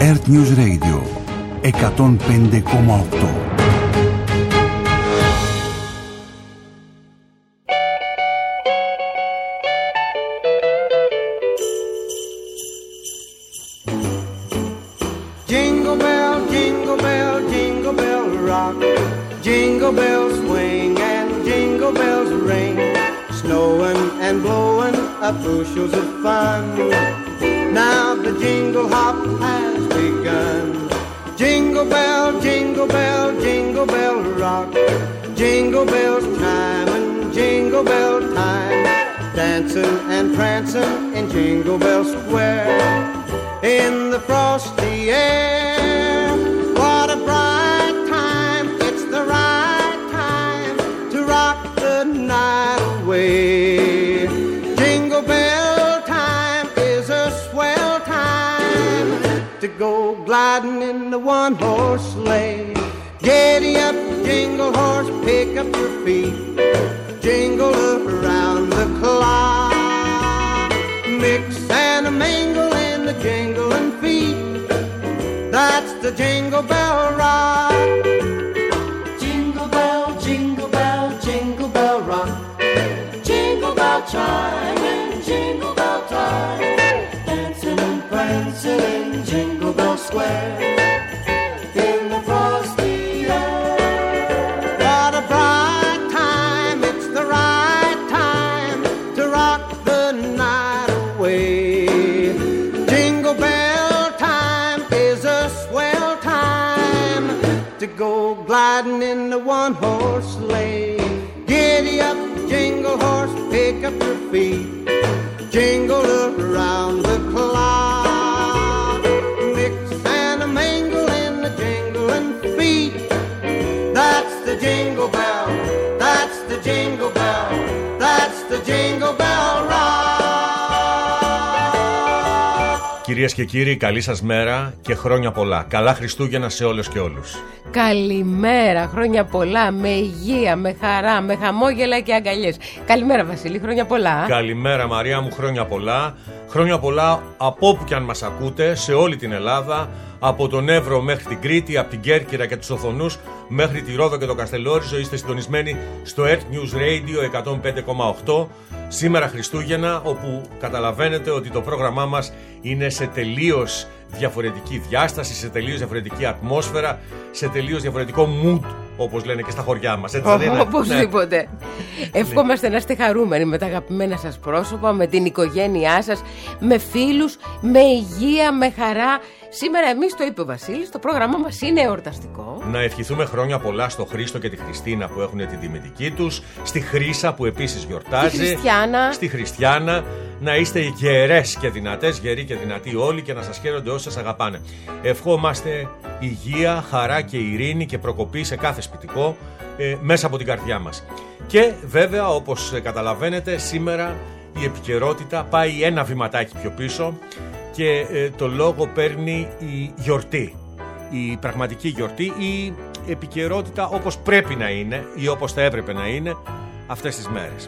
Earth News Radio 105,8. Jingle bell, jingle bell, jingle bell rock. Jingle bells swing and jingle bells ring. Snowing and blowing up bushels of fun. Now the jingle hop has begun. Jingle bell, jingle bell, jingle bell rock. Jingle bells chime and jingle bell time. Dancing and prancing in Jingle Bell Square. In the frosty air, what a bright time. It's the right time to rock the night away. Jingle bell time is a swell time to go gliding in the one-horse sleigh. Giddy up, jingle horse, pick up your feet. Jingle around the clock. Mix and a mingle in the jingling feet. That's the Jingle Bell Rock. Jingle bell, jingle bell, jingle bell rock. Jingle bell chime and jingle bell time. Dancing and prancing in Jingle Bell Square. In the frosty air. What a bright time, it's the right time to rock the night away. Jingle bell time is a swell time to go gliding in the one-horse sleigh. Giddy up, jingle horse, pick up your feet. Jingle around the clock. Mix and a mingle in the jingling feet. That's the Jingle Bell, that's the Jingle Bell, that's the Jingle Bell Rock. Κυρίες και κύριοι, καλή σας μέρα και χρόνια πολλά. Καλά Χριστούγεννα σε όλες και όλους. Καλημέρα, χρόνια πολλά, με υγεία, με χαρά, με χαμόγελα και αγκαλιές. Καλημέρα Βασίλη, χρόνια πολλά. Καλημέρα Μαρία μου, χρόνια πολλά. Χρόνια πολλά από όπου και αν μας ακούτε, σε όλη την Ελλάδα. Από τον Εύρο μέχρι την Κρήτη, από την Κέρκυρα και τους Οθονούς μέχρι τη Ρόδο και το Καστελόριζο. Είστε συντονισμένοι στο Earth News Radio 105,8. Σήμερα Χριστούγεννα, όπου καταλαβαίνετε ότι το πρόγραμμά μας είναι σε τελείως διαφορετική διάσταση, σε τελείως διαφορετική ατμόσφαιρα, σε τελείως διαφορετικό mood, όπως λένε και στα χωριά μας. Οπωσδήποτε. Ναι. Ευχόμαστε να είστε χαρούμενοι με τα αγαπημένα σας πρόσωπα, με την οικογένειά σας, με φίλους, με υγεία, με χαρά. Σήμερα εμείς, το είπε ο Βασίλης, το πρόγραμμά μας είναι εορταστικό. Να ευχηθούμε χρόνια πολλά στο Χρήστο και τη Χριστίνα που έχουν την τιμητική τους, στη Χρύσα που επίσης γιορτάζει, στη Χριστιάνα. Να είστε γερές και δυνατές, γεροί και δυνατοί όλοι και να σας χαίρονται όσοι σας αγαπάνε. Ευχόμαστε υγεία, χαρά και ειρήνη και προκοπή σε κάθε σπιτικό μέσα από την καρδιά μας. Και βέβαια, όπως καταλαβαίνετε, σήμερα η επικαιρότητα πάει ένα βηματάκι πιο πίσω και το λόγο παίρνει η γιορτή, η πραγματική γιορτή, η επικαιρότητα όπως πρέπει να είναι ή όπως θα έπρεπε να είναι αυτές τις μέρες.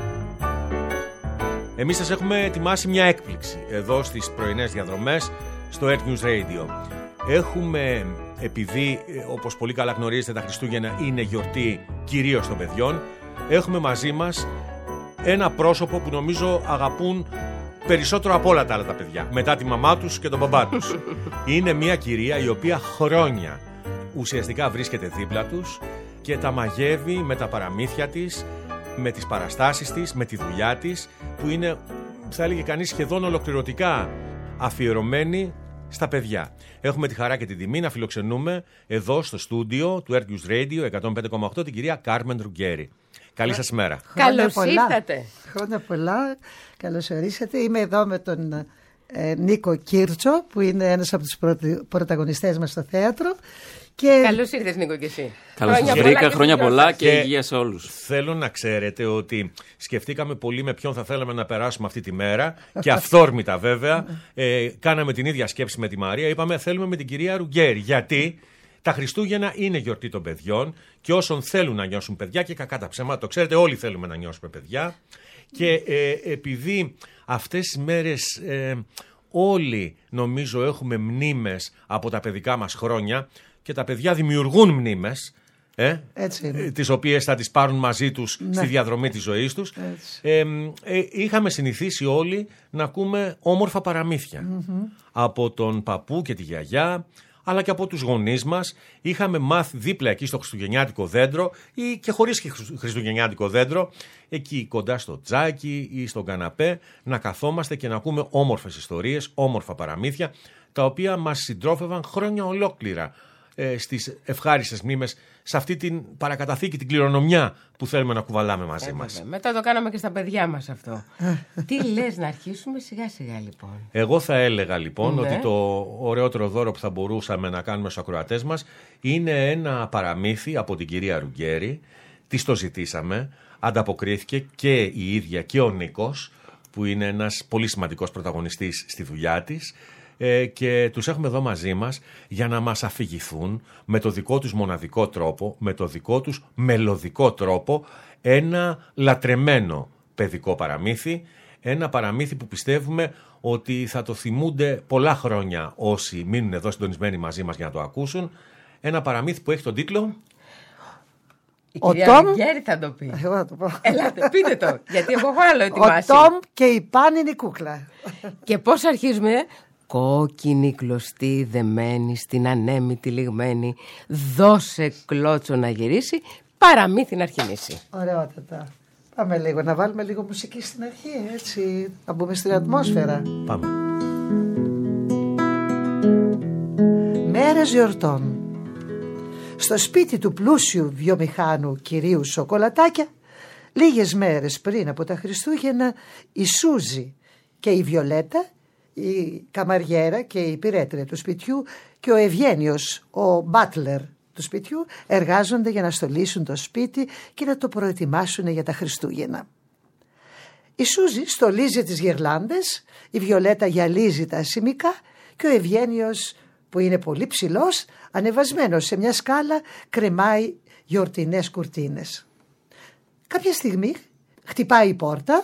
Εμείς σας έχουμε ετοιμάσει μια έκπληξη εδώ στις πρωινές διαδρομές στο Earth News Radio. Έχουμε, επειδή όπως πολύ καλά γνωρίζετε τα Χριστούγεννα είναι γιορτή κυρίως των παιδιών, έχουμε μαζί μας ένα πρόσωπο που νομίζω αγαπούν περισσότερο από όλα τα άλλα τα παιδιά, μετά τη μαμά τους και τον μπαμπά τους. Είναι μια κυρία η οποία χρόνια ουσιαστικά βρίσκεται δίπλα τους και τα μαγεύει με τα παραμύθια της, με τις παραστάσεις της, με τη δουλειά της, που είναι, θα έλεγε κανείς, σχεδόν ολοκληρωτικά αφιερωμένη στα παιδιά. Έχουμε τη χαρά και την τιμή να φιλοξενούμε εδώ στο στούντιο του Earth News Radio 105,8 την κυρία Κάρμεν Ρουγκέρη. Καλή σας μέρα. Καλώς ήρθατε. Χρόνια πολλά. Καλώς ορίσατε. Είμαι εδώ με τον Νίκο Κίρτσο, που είναι ένας από τους πρωταγωνιστές μας στο θέατρο. Και... Καλώς ήρθες Νίκο και εσύ. Καλώς σας βρήκα, χρόνια πολλά και υγεία σε όλους. Θέλω να ξέρετε ότι σκεφτήκαμε πολύ με ποιον θα θέλαμε να περάσουμε αυτή τη μέρα και αυθόρμητα βέβαια κάναμε την ίδια σκέψη με τη Μαρία. Είπαμε θέλουμε με την κυρία Ρουγκέρη, γιατί τα Χριστούγεννα είναι γιορτή των παιδιών και όσων θέλουν να νιώσουν παιδιά, και κακά τα ψέματα, το ξέρετε, όλοι θέλουμε να νιώσουμε παιδιά, και επειδή αυτές τις μέρες όλοι νομίζω έχουμε μνήμες από τα παιδικά μας χρόνια και τα παιδιά δημιουργούν μνήμες, τις οποίες θα τις πάρουν μαζί τους στη διαδρομή της ζωής τους. Είχαμε συνηθίσει όλοι να ακούμε όμορφα παραμύθια από τον παππού και τη γιαγιά, αλλά και από τους γονείς μας. Είχαμε μάθει δίπλα εκεί στο χριστουγεννιάτικο δέντρο ή και χωρίς χριστουγεννιάτικο δέντρο, εκεί κοντά στο τζάκι ή στον καναπέ, να καθόμαστε και να ακούμε όμορφες ιστορίες, όμορφα παραμύθια, τα οποία μας συντρόφευαν χρόνια ολόκληρα στις ευχάριστες μνήμες, σε αυτή την παρακαταθήκη, την κληρονομιά που θέλουμε να κουβαλάμε μαζί μας. Μετά το κάναμε και στα παιδιά μας αυτό. Τι λες, να αρχίσουμε σιγά σιγά λοιπόν? Εγώ θα έλεγα λοιπόν ότι το ωραιότερο δώρο που θα μπορούσαμε να κάνουμε στους ακροατές μας είναι ένα παραμύθι από την κυρία Ρουγκέρη. Της το ζητήσαμε, ανταποκρίθηκε και η ίδια και ο Νίκος, που είναι ένας πολύ σημαντικός πρωταγωνιστής στη δουλειά της, και τους έχουμε εδώ μαζί μας για να μας αφηγηθούν με το δικό τους μοναδικό τρόπο, με το δικό τους μελωδικό τρόπο, ένα λατρεμένο παιδικό παραμύθι, ένα παραμύθι που πιστεύουμε ότι θα το θυμούνται πολλά χρόνια όσοι μείνουν εδώ συντονισμένοι μαζί μας για να το ακούσουν. Ένα παραμύθι που έχει τον τίτλο... Η κυρία Ρουγκέρη θα το πει. Εγώ θα το πω. Ελάτε, πείτε το, γιατί εγώ έχω άλλο ετοιμάσει. Ο Τόμ και η πάνινη κούκλα. Και πώς αρχίζουμε? Κόκκινη κλωστή δεμένη στην ανέμητη λιγμένη, δώσε κλώτσο να γυρίσει, παραμύθι να αρχινήσει. Ωραιότατα. Πάμε λίγο, να βάλουμε λίγο μουσική στην αρχή, έτσι, να μπούμε στην ατμόσφαιρα. Πάμε. Μέρες γιορτών. Στο σπίτι του πλούσιου βιομηχάνου κυρίου Σοκολατάκια, λίγες μέρες πριν από τα Χριστούγεννα, η Σούζη και η Βιολέτα, η καμαριέρα και η υπηρέτρια του σπιτιού, και ο Ευγένιος, ο μπάτλερ του σπιτιού, εργάζονται για να στολίσουν το σπίτι και να το προετοιμάσουν για τα Χριστούγεννα. Η Σούζη στολίζει τις γυρλάντες, η Βιολέτα γυαλίζει τα ασημικά και ο Ευγένιος, που είναι πολύ ψηλός, ανεβασμένος σε μια σκάλα, κρεμάει γιορτινές κουρτίνες. Κάποια στιγμή χτυπάει η πόρτα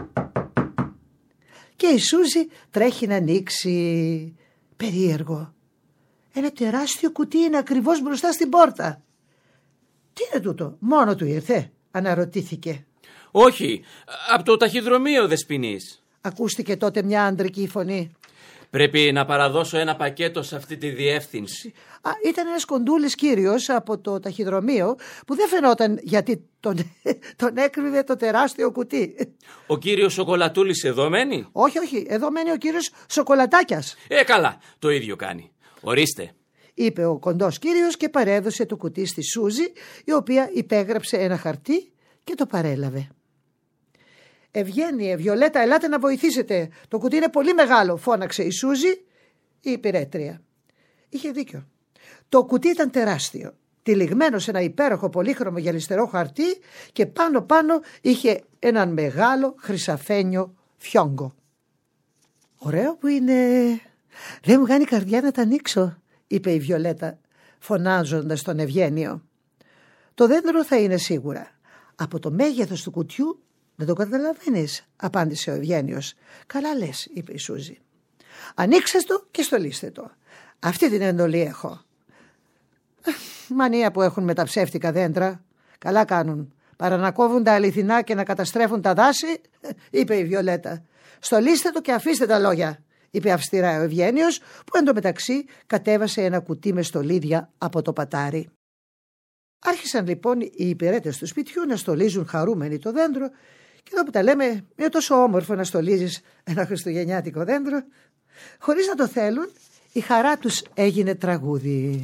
και η Σούζη τρέχει να ανοίξει. Περίεργο. Ένα τεράστιο κουτί είναι ακριβώς μπροστά στην πόρτα. Τι είναι τούτο? Μόνο του ήρθε? Αναρωτήθηκε. Όχι, από το ταχυδρομείο, Δεσποινής. Ακούστηκε τότε μια ανδρική φωνή. Πρέπει να παραδώσω ένα πακέτο σε αυτή τη διεύθυνση. Ήταν ένας κοντούλης κύριος από το ταχυδρομείο που δεν φαινόταν γιατί τον έκρυβε το τεράστιο κουτί. Ο κύριος Σοκολατούλης εδώ μένει? Όχι, εδώ μένει ο κύριος Σοκολατάκιας. Καλά, το ίδιο κάνει. Ορίστε, είπε ο κοντός κύριος και παρέδωσε το κουτί στη Σούζη, η οποία υπέγραψε ένα χαρτί και το παρέλαβε. Ευγένεια, Βιολέτα, ελάτε να βοηθήσετε. Το κουτί είναι πολύ μεγάλο, φώναξε η Σούζη, η υπηρέτρια. Είχε δίκιο. Το κουτί ήταν τεράστιο, τυλιγμένο σε ένα υπέροχο πολύχρωμο γυαλιστερό χαρτί και πάνω είχε έναν μεγάλο χρυσαφένιο φιόγκο. Ωραίο που είναι. Δεν μου κάνει καρδιά να τα ανοίξω, είπε η Βιολέτα, φωνάζοντας τον Ευγένιο. Το δέντρο θα είναι σίγουρα. Από το μέγεθος του κουτιού δεν το καταλαβαίνεις, απάντησε ο Ευγένιος. Καλά λες, είπε η Σούζη. Ανοίξτε το και στολίστε το. Αυτή την εντολή έχω. Μανία που έχουν με τα ψεύτικα δέντρα. Καλά κάνουν. Παρά να κόβουν τα αληθινά και να καταστρέφουν τα δάση, είπε η Βιολέτα. Στολίστε το και αφήστε τα λόγια, είπε αυστηρά ο Ευγένιος, που εντωμεταξύ κατέβασε ένα κουτί με στολίδια από το πατάρι. Άρχισαν λοιπόν οι υπηρέτες του σπιτιού να στολίζουν χαρούμενοι το δέντρο, και εδώ που τα λέμε, είναι τόσο όμορφο να στολίζεις ένα χριστουγεννιάτικο δέντρο. Χωρίς να το θέλουν, η χαρά τους έγινε τραγούδι.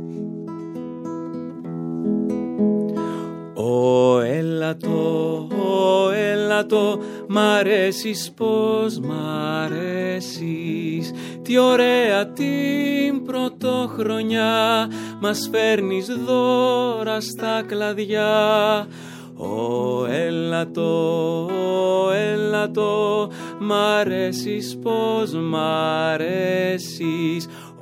Έλατο, μ' αρέσεις πως μ' αρέσεις. Τι ωραία την πρωτοχρονιά, μας φέρνεις δώρα στα κλαδιά. Έλατο, μ' αρέσεις πως μ' αρέσεις.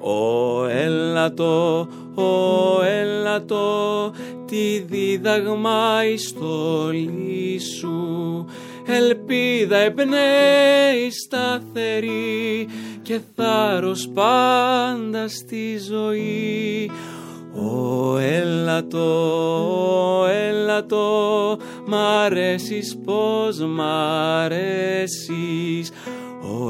Έλατο, τι δίδαγμα η στολή σου. Ελπίδα εμπνέει σταθερή και θάρρος πάντα στη ζωή. Ω έλατο, μ' αρέσεις πως μ' αρέσεις. Ω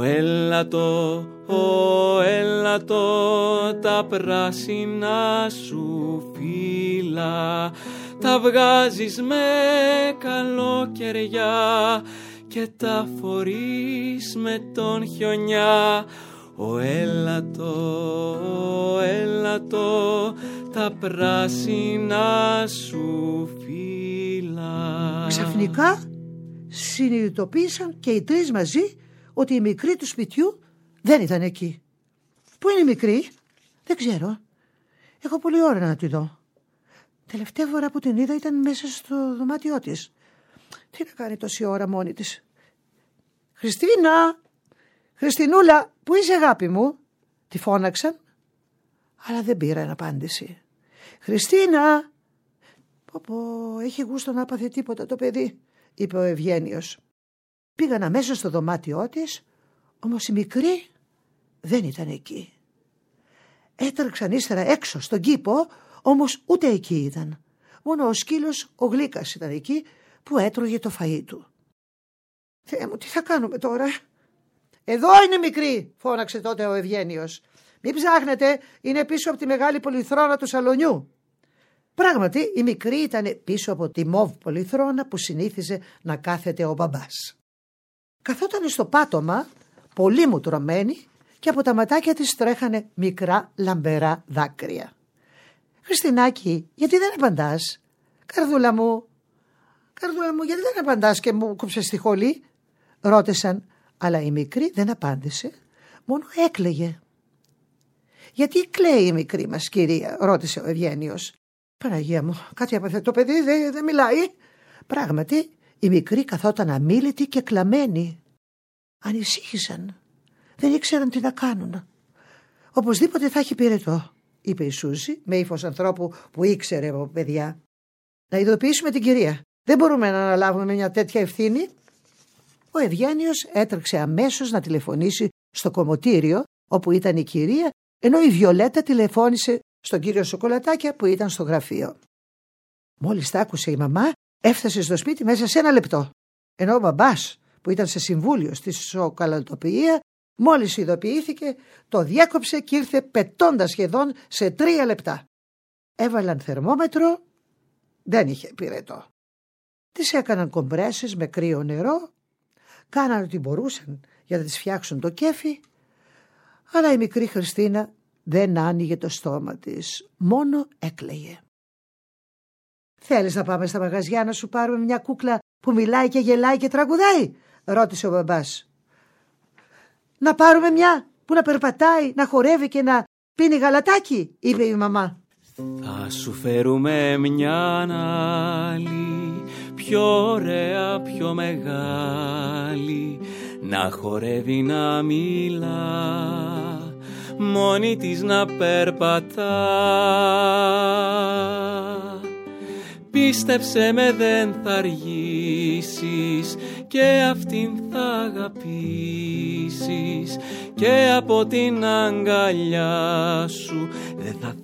έλατο, τα πράσινα σου φύλλα τα βγάζεις με καλοκαιριά και τα φορείς με τον χιονιά. Ω έλατο, τα πράσινα σου φύλλα. Ξαφνικά συνειδητοποίησαν και οι τρεις μαζί ότι η μικρή του σπιτιού δεν ήταν εκεί. Πού είναι η μικρή? Δεν ξέρω. Έχω πολλή ώρα να τη δω. Τελευταία φορά που την είδα ήταν μέσα στο δωμάτιό της. Τι να κάνει τόση ώρα μόνη της? Χριστίνα! Χριστινούλα, πού είσαι αγάπη μου? Τη φώναξαν, αλλά δεν πήραν απάντηση. Χριστίνα! Έχει γούστο να άπαθε τίποτα το παιδί, είπε ο Ευγένιος. Πήγαν αμέσως στο δωμάτιό της, όμως η μικρή δεν ήταν εκεί. Έτρεξαν ύστερα έξω στον κήπο, όμως ούτε εκεί ήταν. Μόνο ο σκύλος ο Γλύκας ήταν εκεί που έτρωγε το φαΐ του. Θεέ μου, τι θα κάνουμε τώρα? Εδώ είναι η μικρή, φώναξε τότε ο Ευγένιος. Μην ψάχνετε, είναι πίσω από τη μεγάλη πολυθρόνα του σαλονιού. Πράγματι, η μικρή ήταν πίσω από τη μοβ πολυθρόνα που συνήθιζε να κάθεται ο μπαμπάς. Καθόταν στο πάτωμα, πολύ μουτρωμένη, και από τα ματάκια της τρέχανε μικρά λαμπερά δάκρυα. Χριστινάκη, γιατί δεν απαντάς? Καρδούλα μου, γιατί δεν απαντάς και μου κόψες τη χολή? Ρώτησαν, αλλά η μικρή δεν απάντησε, μόνο έκλαιγε. Γιατί κλαίει η μικρή μας, κυρία? Ρώτησε ο Ευγένιος. Παναγία μου, κάτι έπαθε το παιδί, δεν μιλάει. Πράγματι, η μικρή καθόταν αμίλητη και κλαμμένη. Ανησύχησαν. Δεν ήξεραν τι να κάνουν. Οπωσδήποτε θα έχει πυρετό, είπε η Σούζη με ύφος ανθρώπου που ήξερε από παιδιά. Να ειδοποιήσουμε την κυρία. Δεν μπορούμε να αναλάβουμε μια τέτοια ευθύνη. Ο Ευγένιος έτρεξε αμέσως να τηλεφωνήσει στο κομμωτήριο όπου ήταν η κυρία, ενώ η Βιολέτα τηλεφώνησε στον κύριο Σοκολατάκια που ήταν στο γραφείο. Μόλις τα άκουσε η μαμά, έφτασε στο σπίτι μέσα σε 1 λεπτό. Ενώ ο μπαμπάς που ήταν σε συμβούλιο στη σοκολατοποιία, μόλις ειδοποιήθηκε, το διέκοψε και ήρθε πετώντας σχεδόν σε 3 λεπτά. Έβαλαν θερμόμετρο, δεν είχε πυρετό. Τις έκαναν κομπρέσες με κρύο νερό, κάναν ό,τι μπορούσαν για να τις φτιάξουν το κέφι, αλλά η μικρή Χριστίνα δεν άνοιγε το στόμα της, μόνο έκλαιγε. «Θέλεις να πάμε στα μαγαζιά να σου πάρουμε μια κούκλα που μιλάει και γελάει και τραγουδάει?» ρώτησε ο μπαμπάς. «Να πάρουμε μια που να περπατάει, να χορεύει και να πίνει γαλατάκι?» είπε η μαμά. «Θα σου φέρουμε μια άλλη, πιο ωραία, πιο μεγάλη, να χορεύει, να μιλά, μόνη της να περπατά. Πίστεψε με, δεν θα αργήσεις και αυτήν θα αγαπήσεις και από την αγκαλιά σου δεν θα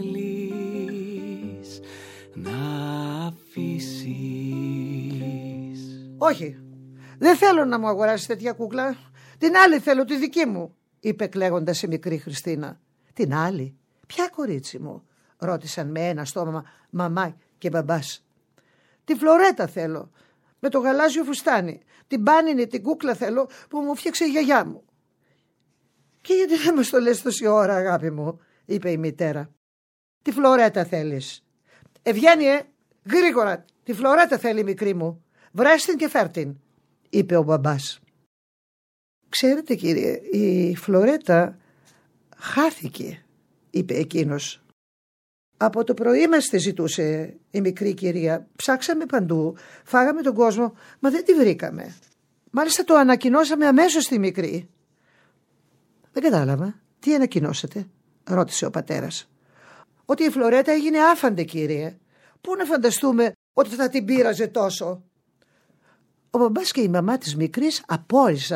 θέλεις να αφήσεις». «Όχι, δεν θέλω να μου αγοράσεις τέτοια κούκλα. Την άλλη θέλω, τη δική μου», είπε κλαίγοντας η μικρή Χριστίνα. «Την άλλη? Ποια, κορίτσι μου?» ρώτησαν με ένα στόμα μαμά και μπαμπάς. «Τη Φλωρέτα θέλω, με το γαλάζιο φουστάνι. Την πάνινη την κούκλα θέλω που μου φτιάξε η γιαγιά μου». «Και γιατί δεν μας το λες τόση ώρα, αγάπη μου?» είπε η μητέρα. «Τη Φλωρέτα θέλεις? Ευγένιε, γρήγορα, τη Φλωρέτα θέλει η μικρή μου. Βρες την και φέρ την», είπε ο μπαμπάς. «Ξέρετε, κύριε, η Φλωρέτα χάθηκε», είπε εκείνος. «Από το πρωί μας τη ζητούσε η μικρή κυρία. Ψάξαμε παντού, φάγαμε τον κόσμο, μα δεν τη βρήκαμε. Μάλιστα το ανακοινώσαμε αμέσως στη μικρή». «Δεν κατάλαβα. Τι ανακοινώσατε?» ρώτησε ο πατέρας. «Ότι η Φλωρέτα έγινε άφαντη, κύριε. Πού να φανταστούμε ότι θα την πείραζε τόσο?» Ο μπαμπάς και η μαμά της μικρής απόρρισαν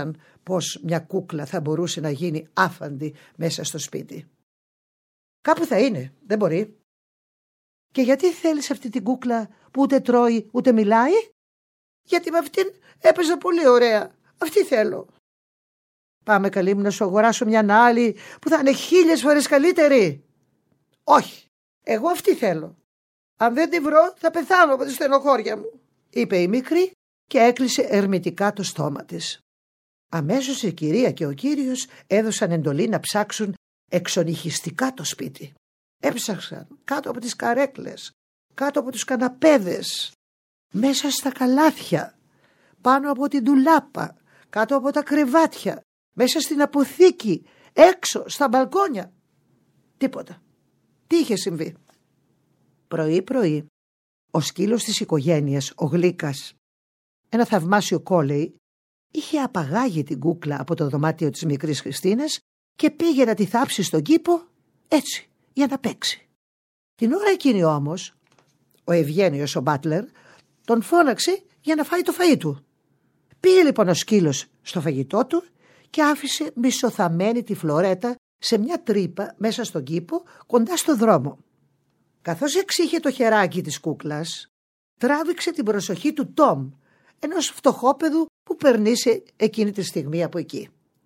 πως μια κούκλα θα μπορούσε να γίνει άφαντη μέσα στο σπίτι. Κάπου θα είναι, δεν μπορεί. Και γιατί θέλεις αυτή την κούκλα που ούτε τρώει ούτε μιλάει? Γιατί με αυτήν έπαιζα πολύ ωραία. Αυτή θέλω. Πάμε καλή μου να σου αγοράσω μια άλλη που θα είναι 1000 φορές καλύτερη. Όχι, εγώ αυτή θέλω. Αν δεν τη βρω θα πεθάνω από τη στενοχώρια μου, είπε η μικρή και έκλεισε ερμητικά το στόμα της. Αμέσως η κυρία και ο κύριος έδωσαν εντολή να ψάξουν εξονυχιστικά το σπίτι. Έψαξαν κάτω από τις καρέκλες, κάτω από τους καναπέδες, μέσα στα καλάθια, πάνω από την ντουλάπα, κάτω από τα κρεβάτια, μέσα στην αποθήκη, έξω, στα μπαλκόνια. Τίποτα. Τι είχε συμβεί? Πρωί-πρωί, ο σκύλος της οικογένειας, ο Γλύκας, ένα θαυμάσιο κόλεϊ, είχε απαγάγει την κούκλα από το δωμάτιο της μικρής Χριστίνας και πήγε να τη θάψει στον κήπο, έτσι, για να παίξει. Την ώρα εκείνη όμως, ο Ευγένιος, ο μπάτλερ, τον φώναξε για να φάει το φαΐ του. Πήγε λοιπόν ο σκύλος στο φαγητό του και άφησε μισοθαμένη τη Φλωρέτα σε μια τρύπα μέσα στον κήπο κοντά στο δρόμο. Καθώς εξήχε το χεράκι της κούκλας, τράβηξε την προσοχή του Τόμ, ενός φτωχόπαιδου που περνήσε εκείνη τη στιγμή από εκεί.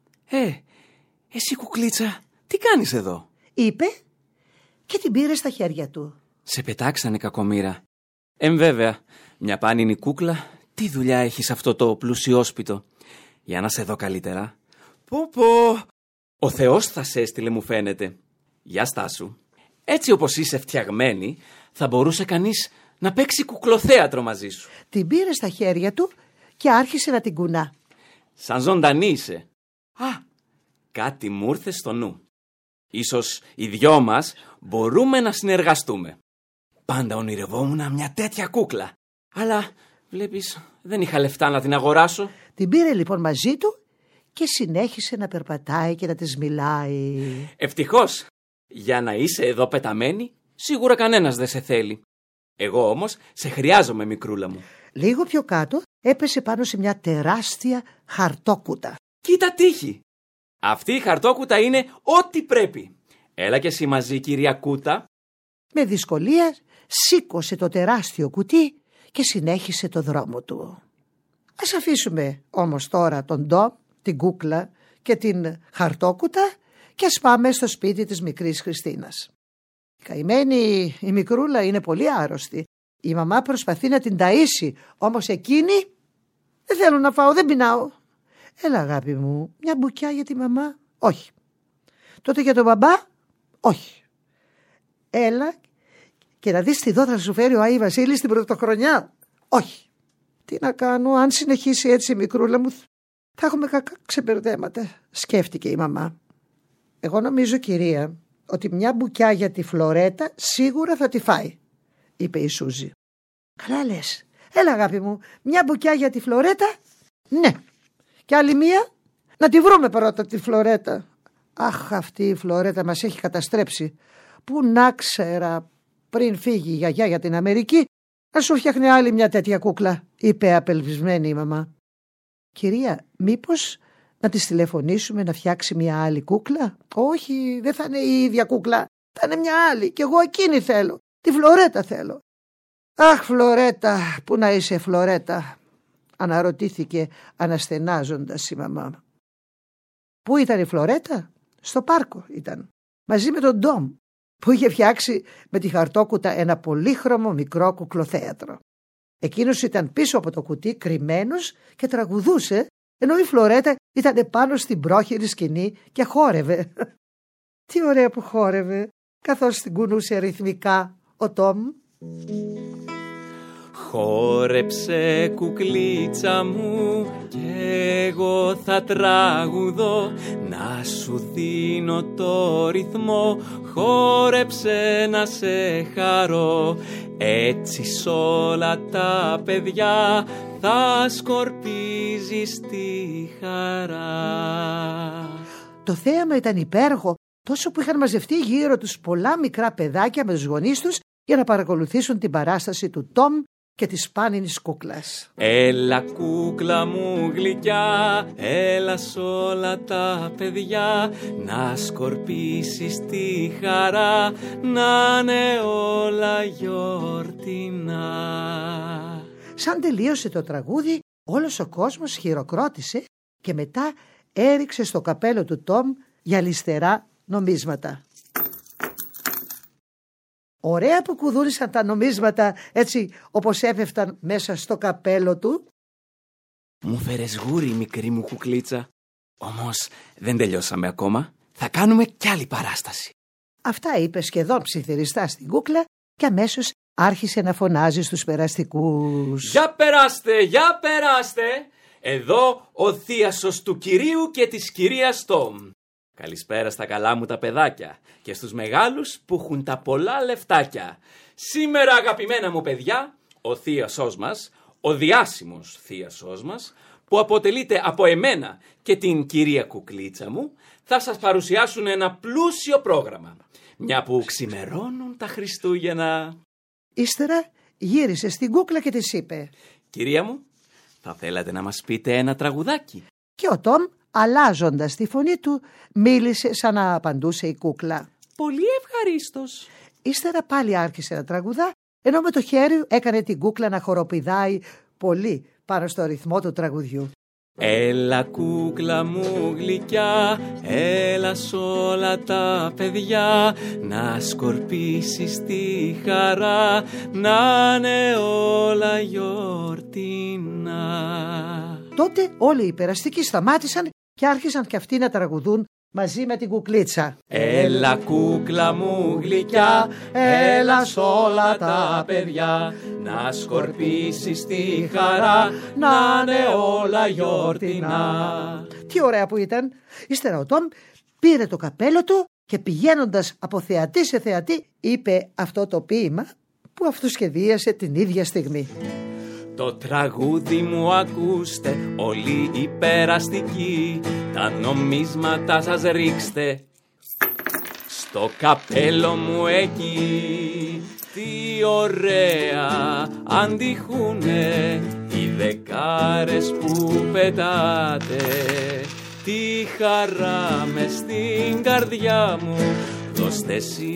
Εσύ κουκλίτσα, τι κάνεις εδώ? Είπε και την πήρε στα χέρια του. Σε πετάξανε κακομοίρα. Βέβαια, μια πάνινη κούκλα, τι δουλειά έχεις αυτό το πλουσιόσπιτο? Για να σε δω καλύτερα. Πω, ο Θεός θα σε έστειλε μου φαίνεται. Γεια στάσου. Έτσι όπως είσαι φτιαγμένη, θα μπορούσε κανείς να παίξει κουκλοθέατρο μαζί σου. Την πήρε στα χέρια του και άρχισε να την κουνά. Σαν ζωντανή είσαι. Κάτι μου ήρθε στο νου. Ίσως οι δυο μας μπορούμε να συνεργαστούμε. Πάντα ονειρευόμουν μια τέτοια κούκλα. Αλλά, βλέπεις, δεν είχα λεφτά να την αγοράσω. Την πήρε λοιπόν μαζί του και συνέχισε να περπατάει και να της μιλάει. Ευτυχώς. Για να είσαι εδώ πεταμένη, σίγουρα κανένας δεν σε θέλει. Εγώ όμως σε χρειάζομαι, μικρούλα μου. Λίγο πιο κάτω έπεσε πάνω σε μια τεράστια χαρτόκουτα. Κοίτα τύχη. Αυτή η χαρτόκουτα είναι ό,τι πρέπει. Έλα και εσύ μαζί, κυρία Κούτα. Με δυσκολία σήκωσε το τεράστιο κουτί και συνέχισε το δρόμο του. Ας αφήσουμε όμως τώρα τον Ντόμ, την κούκλα και την χαρτόκουτα και ας πάμε στο σπίτι της μικρής Χριστίνας. Καημένη η μικρούλα είναι πολύ άρρωστη. Η μαμά προσπαθεί να την ταΐσει, όμως εκείνη «Δεν θέλω να φάω, δεν πεινάω». «Έλα αγάπη μου, μια μπουκιά για τη μαμά». «Όχι». «Τότε για τον μπαμπά». «Όχι». «Έλα και να δεις τι δω θα σου φέρει ο Άι Βασίλης την πρωτοχρονιά». «Όχι». «Τι να κάνω, αν συνεχίσει έτσι η μικρούλα μου θα έχουμε κακά ξεμπερδέματα», σκέφτηκε η μαμά. «Εγώ νομίζω, κυρία, ότι μια μπουκιά για τη Φλωρέτα σίγουρα θα τη φάει», είπε η Σούζη. «Καλά λες. Έλα αγάπη μου, μια μπουκιά για τη Φλωρέτα». «Ναι. Και άλλη μία, να τη βρούμε πρώτα τη Φλωρέτα». «Αχ, αυτή η Φλωρέτα μας έχει καταστρέψει. Πού να ξέρα πριν φύγει η γιαγιά για την Αμερική να σου φτιάχνει άλλη μια τέτοια κούκλα», είπε απελπισμένη η μαμά. «Κυρία, μήπως να της τηλεφωνήσουμε να φτιάξει μια άλλη κούκλα?» «Όχι, δεν θα είναι η ίδια κούκλα. Θα είναι μια άλλη και εγώ εκείνη θέλω. Τη Φλωρέτα θέλω». «Αχ, Φλωρέτα, πού να είσαι Φλωρέτα?» αναρωτήθηκε αναστενάζοντας η μαμά. «Πού ήταν η Φλωρέτα?» «Στο πάρκο ήταν, μαζί με τον Ντόμ που είχε φτιάξει με τη χαρτόκουτα ένα πολύχρωμο μικρό κουκλοθέατρο. Εκείνος ήταν πίσω από το κουτί κρυμμένος και τραγουδούσε, ενώ η Φλωρέτα ήταν πάνω στην πρόχειρη σκηνή και χόρευε. Τι ωραία που χόρευε, καθώς την κουνούσε ρυθμικά ο Τόμ. Χόρεψε κουκλίτσα μου και εγώ θα τραγουδώ, να σου δίνω το ρυθμό, χόρεψε να σε χαρώ, έτσι σ' όλα τα παιδιά θα σκορπίζεις τη χαρά. Το θέαμα ήταν υπέροχο, τόσο που είχαν μαζευτεί γύρω τους πολλά μικρά παιδάκια με τους γονείς τους για να παρακολουθήσουν την παράσταση του Τόμ και της πάνινης κούκλας. Έλα κούκλα μου γλυκιά, έλα σ' όλα τα παιδιά, να σκορπίσεις τη χαρά, να είναι όλα γιορτινά. Σαν τελείωσε το τραγούδι, όλος ο κόσμος χειροκρότησε και μετά έριξε στο καπέλο του Τόμ γυαλιστερά νομίσματα. Ωραία που κουδούνισαν τα νομίσματα έτσι όπως έπεφταν μέσα στο καπέλο του. Μου φέρες γούρι, μικρή μου κουκλίτσα. Όμως δεν τελειώσαμε ακόμα. Θα κάνουμε κι άλλη παράσταση. Αυτά είπε σχεδόν ψιθυριστά στην κούκλα και αμέσως άρχισε να φωνάζει στους περαστικούς. Για περάστε, για περάστε. Εδώ ο θείασος του κυρίου και της κυρίας Τόμ. Καλησπέρα στα καλά μου τα παιδάκια και στους μεγάλους που έχουν τα πολλά λεφτάκια. Σήμερα, αγαπημένα μου παιδιά, ο θείασός μας, ο διάσημος θείασός μας, που αποτελείται από εμένα και την κυρία κουκλίτσα μου, θα σας παρουσιάσουν ένα πλούσιο πρόγραμμα, μια που ξημερώνουν τα Χριστούγεννα. Ύστερα γύρισε στην κούκλα και της είπε: Κυρία μου, θα θέλατε να μας πείτε ένα τραγουδάκι? Και ο Τόμ, αλλάζοντας τη φωνή του, μίλησε σαν να απαντούσε η κούκλα. Πολύ ευχαρίστως. Ύστερα πάλι άρχισε να τραγουδά, ενώ με το χέρι έκανε την κούκλα να χοροπηδάει πολύ πάνω στο ρυθμό του τραγουδιού. Έλα κούκλα μου γλυκιά, έλα σ' όλα τα παιδιά, να σκορπίσεις τη χαρά, να είναι όλα γιορτινά. Τότε όλοι οι περαστικοί σταμάτησαν και άρχισαν και αυτοί να τραγουδούν μαζί με την κουκλίτσα. Έλα κούκλα μου γλυκιά, έλα σ' όλα τα παιδιά, να σκορπίσεις τη χαρά, να είναι όλα γιορτινά. Τι ωραία που ήταν. Ύστερα ο Τόμ πήρε το καπέλο του και πηγαίνοντας από θεατή σε θεατή είπε αυτό το ποίημα που αυτού σχεδίασε την ίδια στιγμή. Το τραγούδι μου ακούστε όλοι οι περαστικοί, τα νομίσματα σας ρίξτε στο καπέλο μου εκεί. Τι ωραία αντιχούνε οι δεκάρες που πετάτε, τι χαρά μες στην καρδιά μου δώστε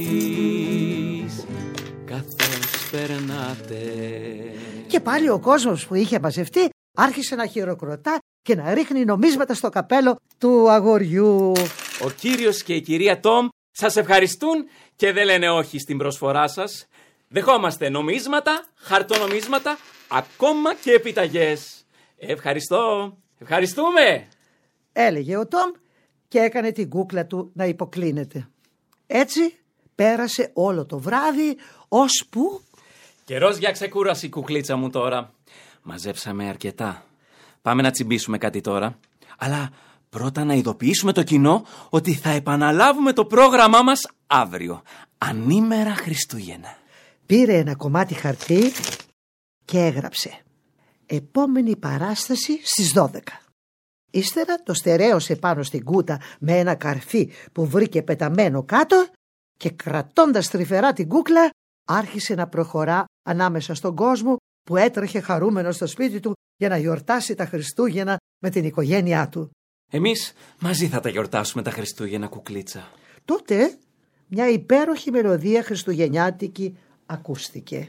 εσείς καθώς περνάτε. Και πάλι ο κόσμος που είχε μαζευτεί άρχισε να χειροκροτά και να ρίχνει νομίσματα στο καπέλο του αγοριού. Ο κύριος και η κυρία Τόμ σας ευχαριστούν και δεν λένε όχι στην προσφορά σας. Δεχόμαστε νομίσματα, χαρτονομίσματα, ακόμα και επιταγές. Ευχαριστώ, ευχαριστούμε, έλεγε ο Τόμ και έκανε την κούκλα του να υποκλίνεται. Έτσι πέρασε όλο το βράδυ, ώσπου... Καιρός για ξεκούραση, κουκλίτσα μου τώρα. Μαζέψαμε αρκετά. Πάμε να τσιμπήσουμε κάτι τώρα. Αλλά πρώτα να ειδοποιήσουμε το κοινό ότι θα επαναλάβουμε το πρόγραμμά μας αύριο. Ανήμερα Χριστούγεννα. Πήρε ένα κομμάτι χαρτί και έγραψε: επόμενη παράσταση στις 12. Ύστερα το στερέωσε πάνω στην κούτα με ένα καρφί που βρήκε πεταμένο κάτω και κρατώντας τρυφερά την κούκλα άρχισε να προχωρά ανάμεσα στον κόσμο που έτρεχε χαρούμενο στο σπίτι του για να γιορτάσει τα Χριστούγεννα με την οικογένειά του. Εμείς μαζί θα τα γιορτάσουμε τα Χριστούγεννα, κουκλίτσα. Τότε μια υπέροχη μελωδία χριστουγεννιάτικη ακούστηκε.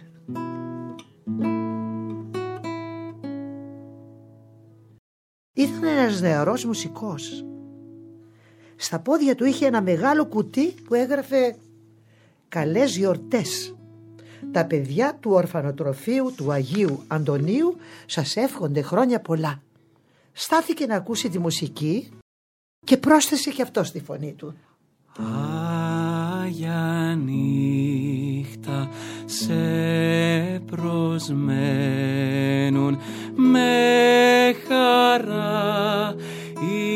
Ήταν ένας νεαρός μουσικός. Στα πόδια του είχε ένα μεγάλο κουτί που έγραφε «Καλές γιορτές. Τα παιδιά του ορφανοτροφείου του Αγίου Αντωνίου σας εύχονται χρόνια πολλά». Στάθηκε να ακούσει τη μουσική και πρόσθεσε και αυτό στη φωνή του: Άγια νύχτα σε προσμένουν με χαρά οι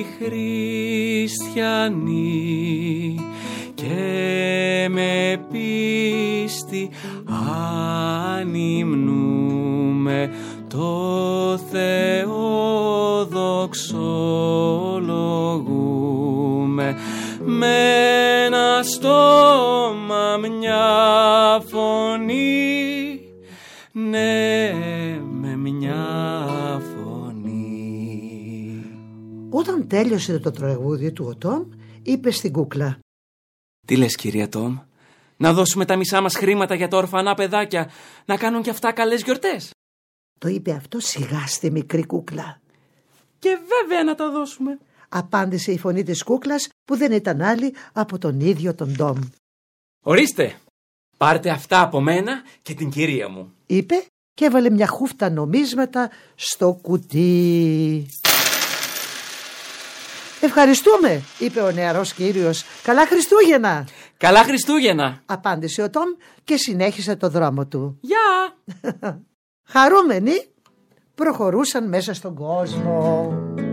χριστιανοί και με πίστη ανυμνούμε το Θεό δοξολογούμε με ένα στόμα μια φωνή λένε με μια φωνή. Όταν τέλειωσε το τραγούδι του ο Τόμ, είπε στην κούκλα: Τι λες, κυρία Τόμ? Να δώσουμε τα μισά μας χρήματα για τα ορφανά παιδάκια, να κάνουν κι αυτά καλές γιορτές? Το είπε αυτό σιγά στη μικρή κούκλα. Και βέβαια να τα δώσουμε, απάντησε η φωνή της κούκλας, που δεν ήταν άλλη από τον ίδιο τον Τόμ. Ορίστε, πάρτε αυτά από μένα και την κυρία μου, είπε και έβαλε μια χούφτα νομίσματα στο κουτί. Ευχαριστούμε, είπε ο νεαρός κύριος. Καλά Χριστούγεννα. Καλά Χριστούγεννα, απάντησε ο Τόμ και συνέχισε το δρόμο του. Γεια. Χαρούμενοι προχωρούσαν μέσα στον κόσμο.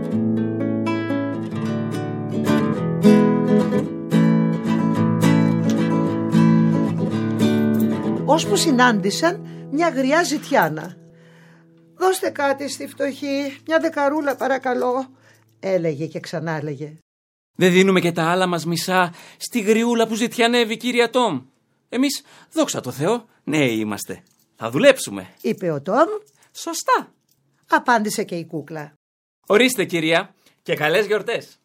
Ώσπου συνάντησαν μια γριά ζητιάνα. «Δώστε κάτι στη φτωχή, μια δεκαρούλα παρακαλώ», έλεγε και ξανά έλεγε. Δεν δίνουμε και τα άλλα μας μισά στη γριούλα που ζητιανεύει, κυρία Τόμ? Εμείς, δόξα τω Θεώ, νέοι είμαστε. Θα δουλέψουμε, είπε ο Τόμ. Σωστά, απάντησε και η κούκλα. Ορίστε, κυρία, και καλές γιορτές.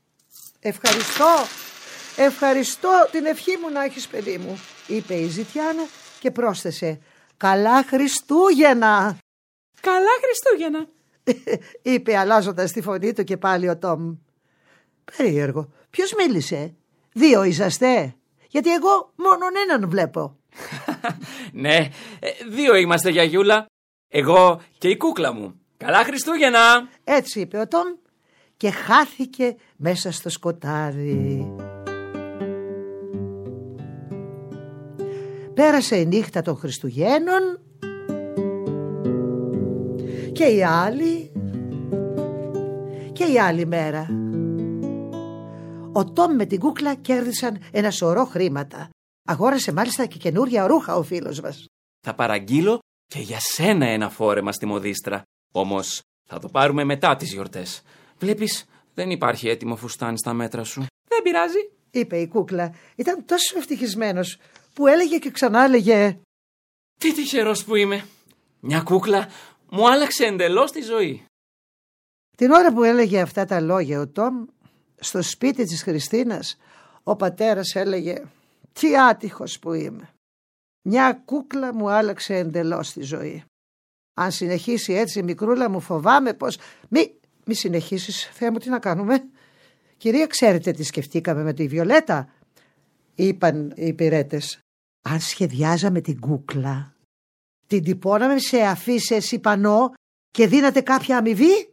Ευχαριστώ την ευχή μου να έχεις, παιδί μου, είπε η ζητιάνα και πρόσθεσε: Καλά Χριστούγεννα. Καλά Χριστούγεννα, είπε αλλάζοντας τη φωνή του και πάλι ο Τόμ. Περίεργο, ποιος μίλησε? 2 είσαστε? Γιατί εγώ μόνον έναν βλέπω. Ναι, 2 είμαστε, γιαγιούλα. Εγώ και η κούκλα μου. Καλά Χριστούγεννα. Έτσι είπε ο Τόμ και χάθηκε μέσα στο σκοτάδι. Πέρασε η νύχτα των Χριστουγέννων και η άλλη μέρα. Ο Τόμ με την κούκλα κέρδισαν ένα σωρό χρήματα. Αγόρασε μάλιστα και καινούρια ρούχα ο φίλος μας. Θα παραγγείλω και για σένα ένα φόρεμα στη μοδίστρα. Όμως θα το πάρουμε μετά τις γιορτές. Βλέπεις, δεν υπάρχει έτοιμο φουστάνι στα μέτρα σου. Δεν πειράζει, είπε η κούκλα. Ήταν τόσο ευτυχισμένος που έλεγε και ξανά έλεγε: Τι τυχερός που είμαι. Μια κούκλα μου άλλαξε εντελώς τη ζωή. Την ώρα που έλεγε αυτά τα λόγια ο Τόμ, στο σπίτι της Χριστίνας, ο πατέρας έλεγε: Τι άτυχος που είμαι. Μια κούκλα μου άλλαξε εντελώς τη ζωή. Αν συνεχίσει έτσι, μικρούλα μου, φοβάμαι πως... Μη συνεχίσεις, Θεέ μου, τι να κάνουμε? Κυρία, ξέρετε τι σκεφτήκαμε με τη Βιολέτα? Είπαν οι υπηρέτες. Αν σχεδιάζαμε την κούκλα, την τυπώναμε σε αφίσες ή πανό και δίνατε κάποια αμοιβή?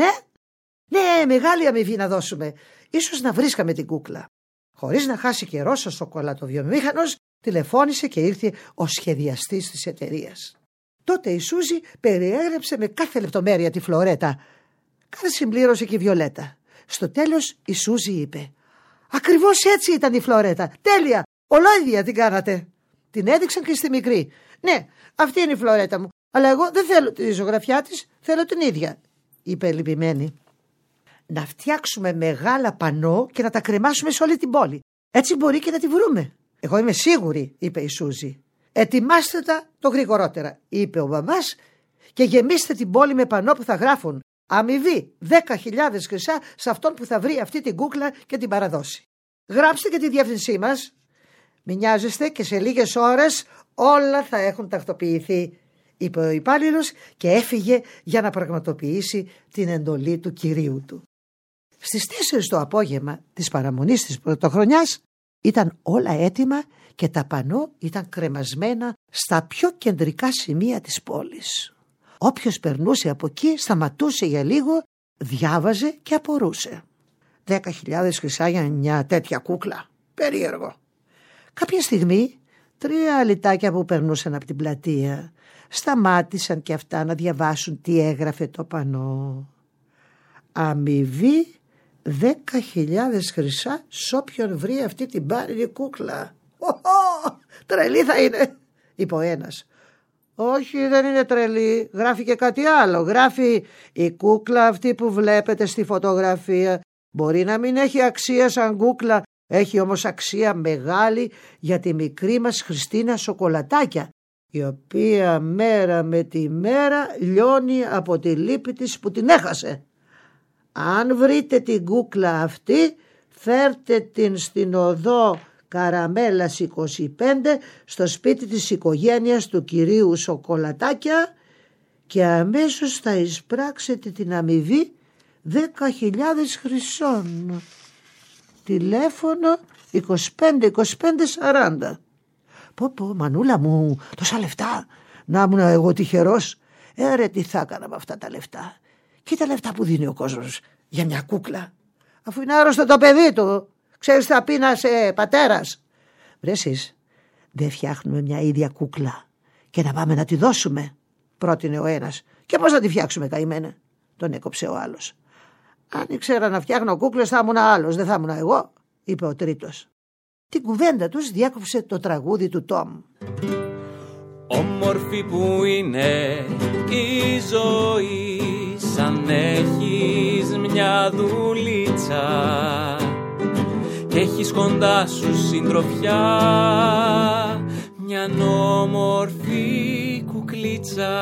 Ναι, μεγάλη αμοιβή να δώσουμε. Ίσως να βρίσκαμε την κούκλα. Χωρίς να χάσει καιρό, ο σοκολατοβιομήχανος τηλεφώνησε και ήρθε ο σχεδιαστής της εταιρείας. Τότε η Σούζη περιέγραψε με κάθε λεπτομέρεια τη Φλωρέτα. Κάθε συμπλήρωσε και η Βιολέτα. Στο τέλος η Σούζη είπε: Ακριβώς έτσι ήταν η Φλωρέτα. Τέλεια, ολόιδια την κάνατε. Την έδειξαν και στη μικρή. Ναι, αυτή είναι η Φλωρέτα μου. Αλλά εγώ δεν θέλω τη ζωγραφιά της, θέλω την ίδια, είπε λυπημένη. Να φτιάξουμε μεγάλα πανό και να τα κρεμάσουμε σε όλη την πόλη. Έτσι μπορεί και να τη βρούμε. Εγώ είμαι σίγουρη, είπε η Σούζη. Ετοιμάστε τα το γρηγορότερα, είπε ο μπαμπάς, και γεμίστε την πόλη με πανό που θα γράφουν αμοιβή 10.000 χρυσά σε αυτόν που θα βρει αυτή την κούκλα και την παραδώσει. Γράψτε και τη διεύθυνσή μας. Μην νοιάζεστε και σε λίγες ώρες όλα θα έχουν τακτοποιηθεί, είπε ο υπάλληλος και έφυγε για να πραγματοποιήσει την εντολή του κυρίου του. Στις 4 το απόγευμα της παραμονής της πρωτοχρονιάς ήταν όλα έτοιμα και τα πανό ήταν κρεμασμένα στα πιο κεντρικά σημεία της πόλης. Όποιος περνούσε από εκεί σταματούσε για λίγο, διάβαζε και απορούσε. 10.000 χρυσά για μια τέτοια κούκλα. Περίεργο. Κάποια στιγμή 3 αλυτάκια που περνούσαν από την πλατεία σταμάτησαν και αυτά να διαβάσουν τι έγραφε το πανό. Αμοιβή 10.000 χρυσά σ' όποιον βρει αυτή την πάρινη κούκλα. Τρελή θα είναι, είπε ο ένας. Όχι, δεν είναι τρελή, γράφει και κάτι άλλο. Γράφει: η κούκλα αυτή που βλέπετε στη φωτογραφία μπορεί να μην έχει αξία σαν κούκλα, έχει όμως αξία μεγάλη για τη μικρή μας Χριστίνα Σοκολατάκια, η οποία μέρα με τη μέρα λιώνει από τη λύπη της που την έχασε. Αν βρείτε την κούκλα αυτή, φέρτε την στην οδό Καραμέλας 25 στο σπίτι της οικογένειας του κυρίου Σοκολατάκια και αμέσως θα εισπράξετε την αμοιβή 10.000 χρυσών. Τηλέφωνο 25-25-40. Πω μανούλα μου, τόσα λεφτά. Να ήμουν εγώ τυχερός. Ρε τι θα έκανα με αυτά τα λεφτά. Κοίτα λεφτά που δίνει ο κόσμος για μια κούκλα. Αφού είναι άρρωστο το παιδί του. Ξέρεις θα πει να είσαι πατέρας. Βρε εσείς, δεν φτιάχνουμε μια ίδια κούκλα και να πάμε να τη δώσουμε, πρότεινε ο ένας. Και πώς να τη φτιάξουμε, καημένε, τον έκοψε ο άλλος. Αν ήξερα να φτιάχνω κούκλες θα ήμουν άλλος, δεν θα ήμουν εγώ, είπε ο τρίτος. Την κουβέντα τους διάκοψε το τραγούδι του Τόμ. Όμορφη που είναι η ζωή, σαν έχεις μια δουλίτσα και έχεις κοντά σου συντροφιά, μια όμορφη κουκλίτσα.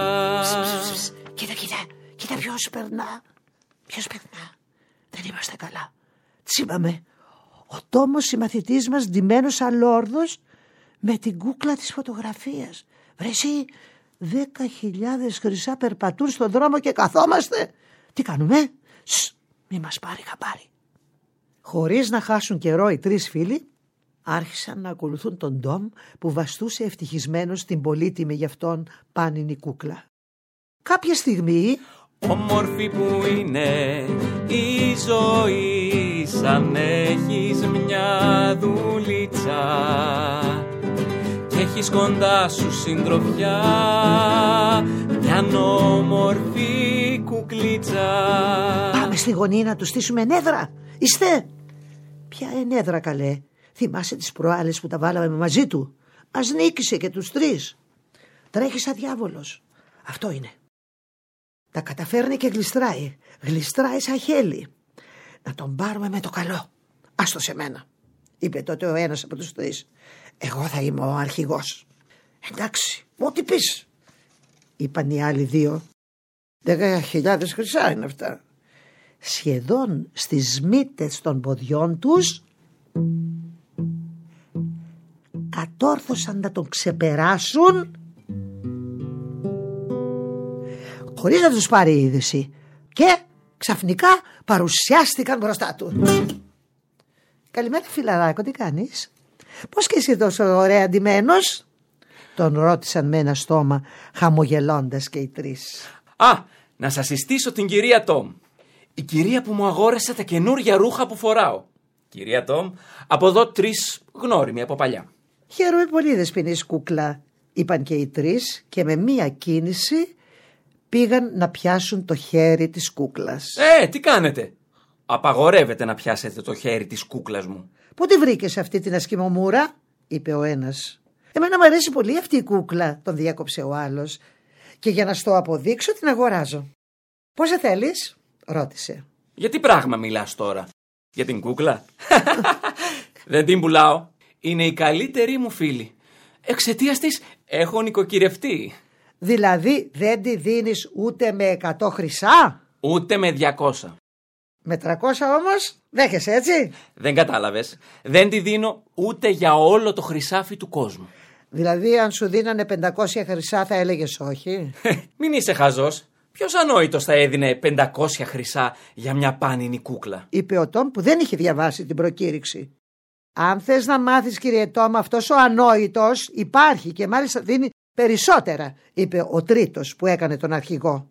Κοίτα ποιος περνά. Δεν είμαστε καλά. Τσίπαμε. Ο Τόμος συμμαθητής μας ντυμένος αλόρδος με την κούκλα της φωτογραφίας. Βρε εσύ, 10.000 χρυσά περπατούν στον δρόμο και καθόμαστε. Τι κάνουμε? Μη μας πάρει χαμπάρι. Χωρίς να χάσουν καιρό οι τρεις φίλοι άρχισαν να ακολουθούν τον Τόμ που βαστούσε ευτυχισμένος την πολύτιμη γι' αυτόν πάνινη κούκλα. Κάποια στιγμή... Όμορφη που είναι η ζωή, σαν έχεις μια δουλίτσα και έχεις κοντά σου συντροφιά, μια όμορφη κουκλίτσα. Πάμε στη γωνία να του στήσουμε ενέδρα. Είστε? Ποια ενέδρα καλέ? Θυμάσαι τις προάλλες που τα βάλαμε μαζί του? Μας νίκησε και τους τρεις. Τρέχει σαν διάβολος. Αυτό είναι. Τα καταφέρνει και γλιστράει. Γλιστράει σαν χέλι. Να τον πάρουμε με το καλό. Άστο σε μένα, είπε τότε ο ένας από τους τρεις. Εγώ θα είμαι ο αρχηγός. Εντάξει, ό,τι πεις, είπαν οι άλλοι δύο. 10.000 χρυσά είναι αυτά. Σχεδόν στις μύτες των ποδιών τους κατόρθωσαν να τον ξεπεράσουν χωρίς να τους πάρει είδηση και ξαφνικά παρουσιάστηκαν μπροστά του. Καλημέρα φιλαράκο, τι κάνεις? Πώς και εσύ τόσο ωραία ντυμένος? Τον ρώτησαν με ένα στόμα χαμογελώντας και οι τρεις. Να σας συστήσω την κυρία Τόμ. Η κυρία που μου αγόρασε τα καινούργια ρούχα που φοράω. Κυρία Τόμ, από εδώ τρεις γνώριμοι από παλιά. Χαίρομαι πολύ δεσποινής κούκλα, είπαν και οι τρεις και με μία κίνηση πήγαν να πιάσουν το χέρι της κούκλας. Τι κάνετε? Απαγορεύεται να πιάσετε το χέρι της κούκλας μου. Πού τη βρήκες αυτή την ασκημομούρα? είπε ο ένας. Εμένα μου αρέσει πολύ αυτή η κούκλα, τον διάκοψε ο άλλος. Και για να στο αποδείξω την αγοράζω. Πόσα θέλεις? ρώτησε. Για τι πράγμα μιλάς τώρα? Για την κούκλα? Δεν την πουλάω. Είναι η καλύτερη μου φίλη. Εξαιτίας της έχω νοικοκυρευτεί. Δηλαδή δεν τη δίνεις ούτε με 100 χρυσά? Ούτε με 200. Με 300 όμως δέχεσαι, έτσι? Δεν κατάλαβες. Δεν τη δίνω ούτε για όλο το χρυσάφι του κόσμου. Δηλαδή αν σου δίνανε 500 χρυσά θα έλεγες όχι? Μην είσαι χαζός. Ποιος ανόητος θα έδινε 500 χρυσά για μια πάνινη κούκλα? είπε ο Τόμ που δεν είχε διαβάσει την προκήρυξη. Αν θες να μάθεις, κύριε Τόμ, αυτός ο ανόητος υπάρχει και μάλιστα δίνει περισσότερα, είπε ο τρίτος που έκανε τον αρχηγό.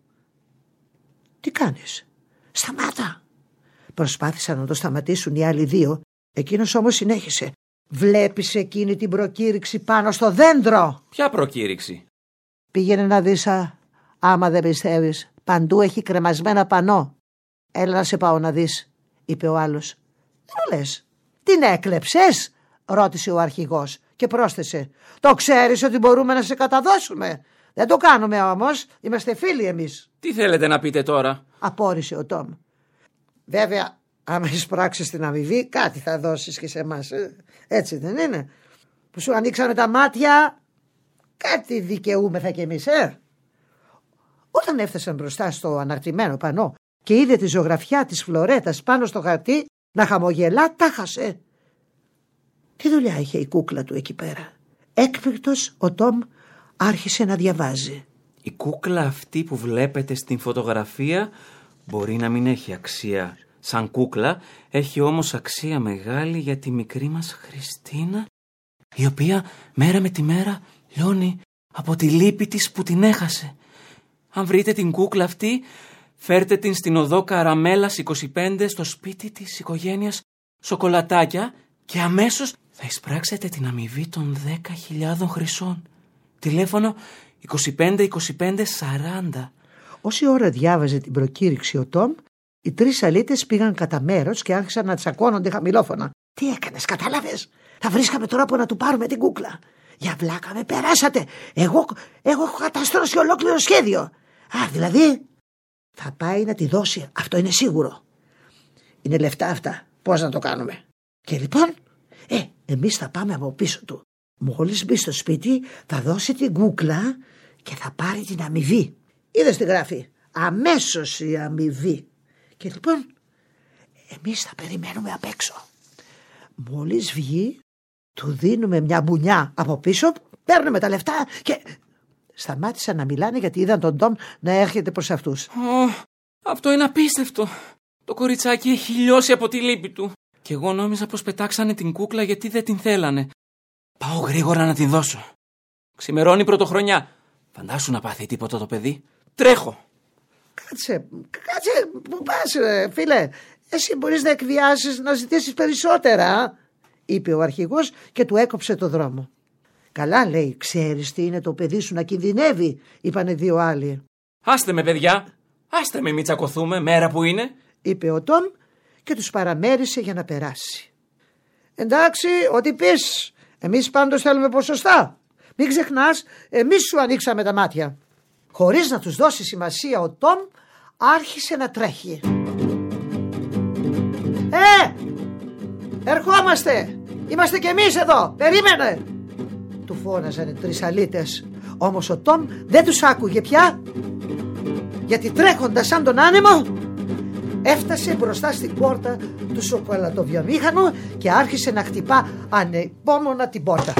Τι κάνεις? Σταμάτα. Προσπάθησαν να το σταματήσουν οι άλλοι δύο. Εκείνος όμως συνέχισε. Βλέπεις εκείνη την προκήρυξη πάνω στο δέντρο? Ποια προκήρυξη? Πήγαινε να δεις, άμα δεν πιστεύεις. Παντού έχει κρεμασμένα πανό. Έλα να σε πάω να δεις, είπε ο άλλος. Δεν μου λες, την έκλεψες? ρώτησε ο αρχηγός και πρόσθεσε. Το ξέρεις ότι μπορούμε να σε καταδώσουμε? Δεν το κάνουμε όμως, είμαστε φίλοι εμείς. Τι θέλετε να πείτε τώρα? απόρρισε ο Τόμ. Βέβαια, άμα εισπράξεις την αμοιβή, κάτι θα δώσεις και σε εμάς. Έτσι δεν είναι? Που σου ανοίξανε τα μάτια κάτι δικαιούμεθα κι εμείς, Όταν έφτασαν μπροστά στο αναρτημένο πανό και είδε τη ζωγραφιά της Φλωρέτας πάνω στο χαρτί να χαμογελά, τα χάσε. Τι δουλειά είχε η κούκλα του εκεί πέρα? Έκπληκτος, ο Τόμ άρχισε να διαβάζει. Η κούκλα αυτή που βλέπετε στην φωτογραφία μπορεί να μην έχει αξία σαν κούκλα, έχει όμως αξία μεγάλη για τη μικρή μας Χριστίνα, η οποία μέρα με τη μέρα λιώνει από τη λύπη της που την έχασε. Αν βρείτε την κούκλα αυτή, φέρτε την στην οδό Καραμέλας 25 στο σπίτι της οικογένειας Σοκολατάκια και αμέσως θα εισπράξετε την αμοιβή των 10.000 χρυσών. Τηλέφωνο 25-25-40. Όση ώρα διάβαζε την προκήρυξη ο Τόμ, οι 3 αλήτες πήγαν κατά μέρος και άρχισαν να τσακώνονται χαμηλόφωνα. Τι έκανες, κατάλαβες? Θα βρίσκαμε τρόπο να του πάρουμε την κούκλα. Για βλάκα με περάσατε. Εγώ έχω καταστρώσει ολόκληρο σχέδιο. Α, δηλαδή θα πάει να τη δώσει, αυτό είναι σίγουρο. Είναι λεφτά αυτά, πώς να το κάνουμε? Και λοιπόν, εμείς θα πάμε από πίσω του. Μόλις μπει στο σπίτι θα δώσει την κούκλα και θα πάρει την αμοιβή. Είδες τι γράφει? Αμέσως η αμοιβή. Και λοιπόν εμείς θα περιμένουμε απ' έξω. Μόλις βγει του δίνουμε μια μπουνιά από πίσω, παίρνουμε τα λεφτά και... Σταμάτησαν να μιλάνε γιατί είδαν τον Τόμ να έρχεται προς αυτούς. Αυτό είναι απίστευτο. Το κοριτσάκι έχει λιώσει από τη λύπη του. Και εγώ νόμιζα πως πετάξανε την κούκλα γιατί δεν την θέλανε. Πάω γρήγορα να την δώσω. Ξημερώνει πρωτοχρονιά. Φαντάσου να πάθει τίποτα το παιδί. Τρέχω. Κάτσε, πού πας φίλε? Εσύ μπορείς να εκβιάσεις, να ζητήσεις περισσότερα, είπε ο αρχηγός και του έκοψε το δρόμο. Καλά, λέει, ξέρεις τι είναι το παιδί σου να κινδυνεύει, είπανε 2 άλλοι. Άστε με, παιδιά, άστε με, μη τσακωθούμε, μέρα που είναι, είπε ο Τόμ και τους παραμέρισε για να περάσει. Εντάξει, ό,τι πεις, εμείς πάντως θέλουμε ποσοστά. Μην ξεχνάς, εμείς σου ανοίξαμε τα μάτια. Χωρίς να τους δώσει σημασία, ο Τόμ άρχισε να τρέχει. Ερχόμαστε! Είμαστε κι εμείς εδώ! Περίμενε! Του φώναζαν οι 3 αλήτες. Όμως ο Τόμ δεν τους άκουγε πια, γιατί τρέχοντας σαν τον άνεμο έφτασε μπροστά στην πόρτα του σοκολατοβιομήχανου και άρχισε να χτυπά ανεπόμονα την πόρτα.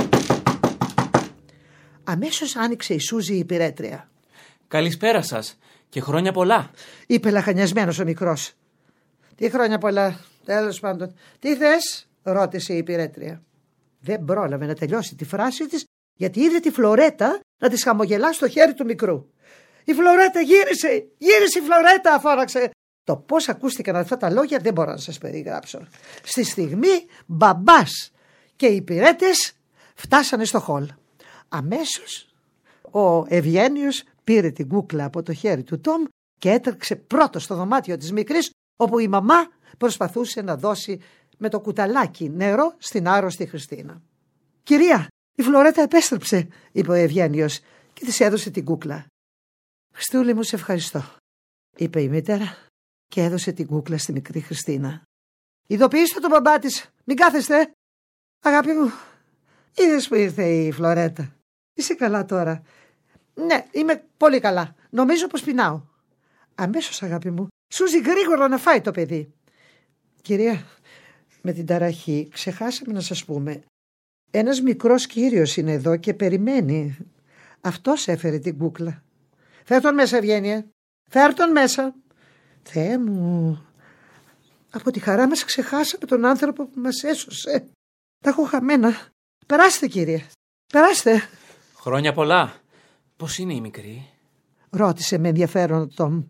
Αμέσως άνοιξε η Σούζη η υπηρέτρια. Καλησπέρα σας και χρόνια πολλά, είπε λαχανιασμένος ο μικρός. Τι χρόνια πολλά, τέλος πάντων. Τι θες, ρώτησε η υπηρέτρια. Δεν πρόλαβε να τελειώσει τη φράση της, γιατί είδε τη Φλωρέτα να της χαμογελά στο χέρι του μικρού. Η Φλωρέτα γύρισε η Φλωρέτα, φώναξε. Το πώς ακούστηκαν αυτά τα λόγια δεν μπορώ να σας περιγράψω. Στη στιγμή μπαμπάς και οι υπηρέτες φτάσανε στο χολ. Αμέσως ο Ευγένιος πήρε την κούκλα από το χέρι του Τόμ και έτρεξε πρώτο στο δωμάτιο της μικρής, όπου η μαμά προσπαθούσε να δώσει με το κουταλάκι νερό στην άρρωστη Χριστίνα. «Κυρία, η Φλωρέτα επέστρεψε», είπε ο Ευγένιος και της έδωσε την κούκλα. «Χριστούλη μου, σε ευχαριστώ», είπε η μήτερα και έδωσε την κούκλα στη μικρή Χριστίνα. «Ειδοποιήστε τον μπαμπά της, μην κάθεστε». «Αγάπη μου, είδες που ήρθε η Φλωρέτα? Είσαι καλά τώρα?» «Ναι, είμαι πολύ καλά. Νομίζω πως πεινάω». «Αμέσως, αγάπη μου. Σούζη, γρήγορα να φάει το παιδί». «Κυρία, με την ταραχή ξεχάσαμε να σας πούμε. Ένας μικρός κύριος είναι εδώ και περιμένει. Αυτός έφερε την κούκλα». «Φέρ' τον μέσα, Ευγένεια. Φέρ' τον μέσα». «Θεέ μου, από τη χαρά μας ξεχάσαμε τον άνθρωπο που μας έσωσε. Τα έχω χαμένα. Περάστε, κύριε. Περάστε». Χρόνια πολλά. Πώς είναι η μικρή? Ρώτησε με ενδιαφέρον ο Τόμ.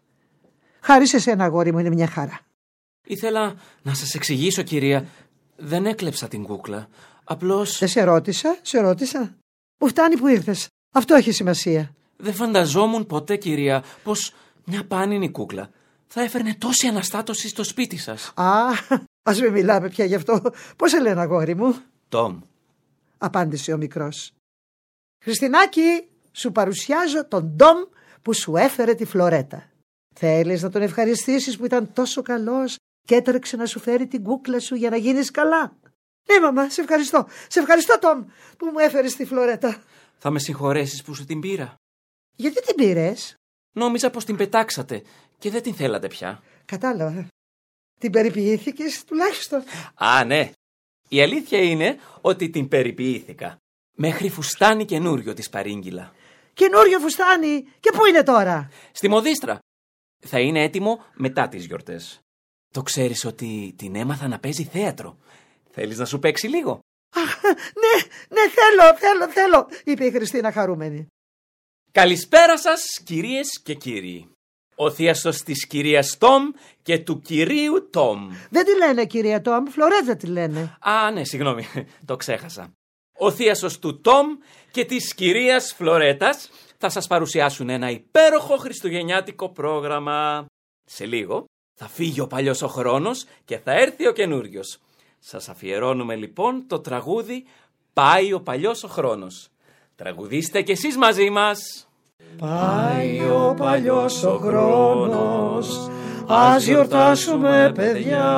«Χάρη σε σένα, αγόρι μου, είναι μια χαρά». Ήθελα να σας εξηγήσω, κυρία. Δεν έκλεψα την κούκλα. Απλώς... Δεν σε ρώτησα. Μου φτάνει που ήρθες. Αυτό έχει σημασία. Δεν φανταζόμουν ποτέ, κυρία, πως μια πάνινη κούκλα θα έφερνε τόση αναστάτωση στο σπίτι σας. Ας μην μιλάμε πια γι' αυτό. Πώς σε λένε, αγόρι μου? Τόμ, απάντησε ο μικρός. «Χριστινάκη, σου παρουσιάζω τον Τόμ που σου έφερε τη Φλωρέτα. Θέλεις να τον ευχαριστήσεις που ήταν τόσο καλός και έτρεξε να σου φέρει την κούκλα σου για να γίνεις καλά?» «Ναι, μαμά, σε ευχαριστώ. Σε ευχαριστώ, Τόμ, που μου έφερες τη Φλωρέτα». Θα με συγχωρέσεις που σου την πήρα? Γιατί την πήρες? Νόμιζα πως την πετάξατε και δεν την θέλατε πια. Κατάλαβα. Την περιποιήθηκες τουλάχιστον? Α, ναι. Η αλήθεια είναι ότι την περιποιήθηκα. Μέχρι φουστάνι καινούριο της παρήγγειλα. Καινούριο φουστάνι? Και πού είναι τώρα? Στη Μοδίστρα. Θα είναι έτοιμο μετά τις γιορτές. Το ξέρεις ότι την έμαθα να παίζει θέατρο. Θέλεις να σου παίξει λίγο? Ναι, θέλω, είπε η Χριστίνα χαρούμενη. Καλησπέρα σας, κυρίες και κύριοι. Ο θείαστος της κυρίας Τόμ και του κυρίου Τόμ. Δεν τη λένε κυρία Τόμ, Φλωρέτα τη λένε. Α, ναι, συγγνώμη, το ξέχασα. Ο θείαστος του Τόμ και της κυρίας Φλωρέτας θα σας παρουσιάσουν ένα υπέροχο χριστουγεννιάτικο πρόγραμμα. Σε λίγο θα φύγει ο παλιός ο χρόνος και θα έρθει ο καινούριος. Σας αφιερώνουμε λοιπόν το τραγούδι «Πάει ο παλιός ο χρόνος». Τραγουδήστε κι εσείς μαζί μας. Πάει ο παλιός ο χρόνος, ας γιορτάσουμε παιδιά,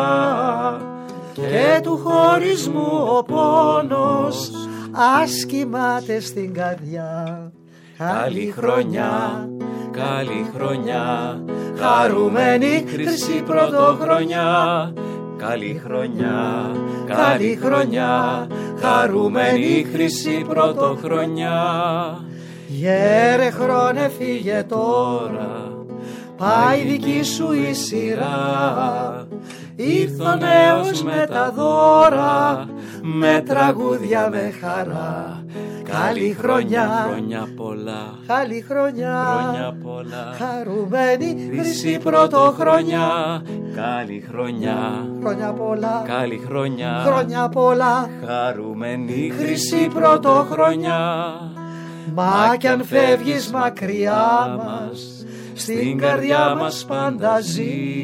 και του χωρισμού ο πόνος ας κοιμάται στην καρδιά. Καλή χρονιά, καλή χρονιά, χαρούμενη χρυσή πρωτοχρονιά. Καλή χρονιά, καλή χρονιά, χαρούμενη χρυσή πρωτοχρονιά. Γέρε χρόνε φύγε τώρα, πάει δική σου η σειρά. Ήρθε ο νέος με τα δώρα, με τραγούδια με χαρά. Καλή χρονιά, χρόνια πολλά, καλή χρονιά, χρόνια πολλά, χαρούμενη χρυσή πρωτοχρονιά. Καλή χρονιά, χρόνια πολλά, καλή χρονιά, χρόνια πολλά, χαρούμενη χρυσή πρωτοχρονιά. Μα κι αν φεύγεις μακριά μας, στην καρδιά μας πάντα ζει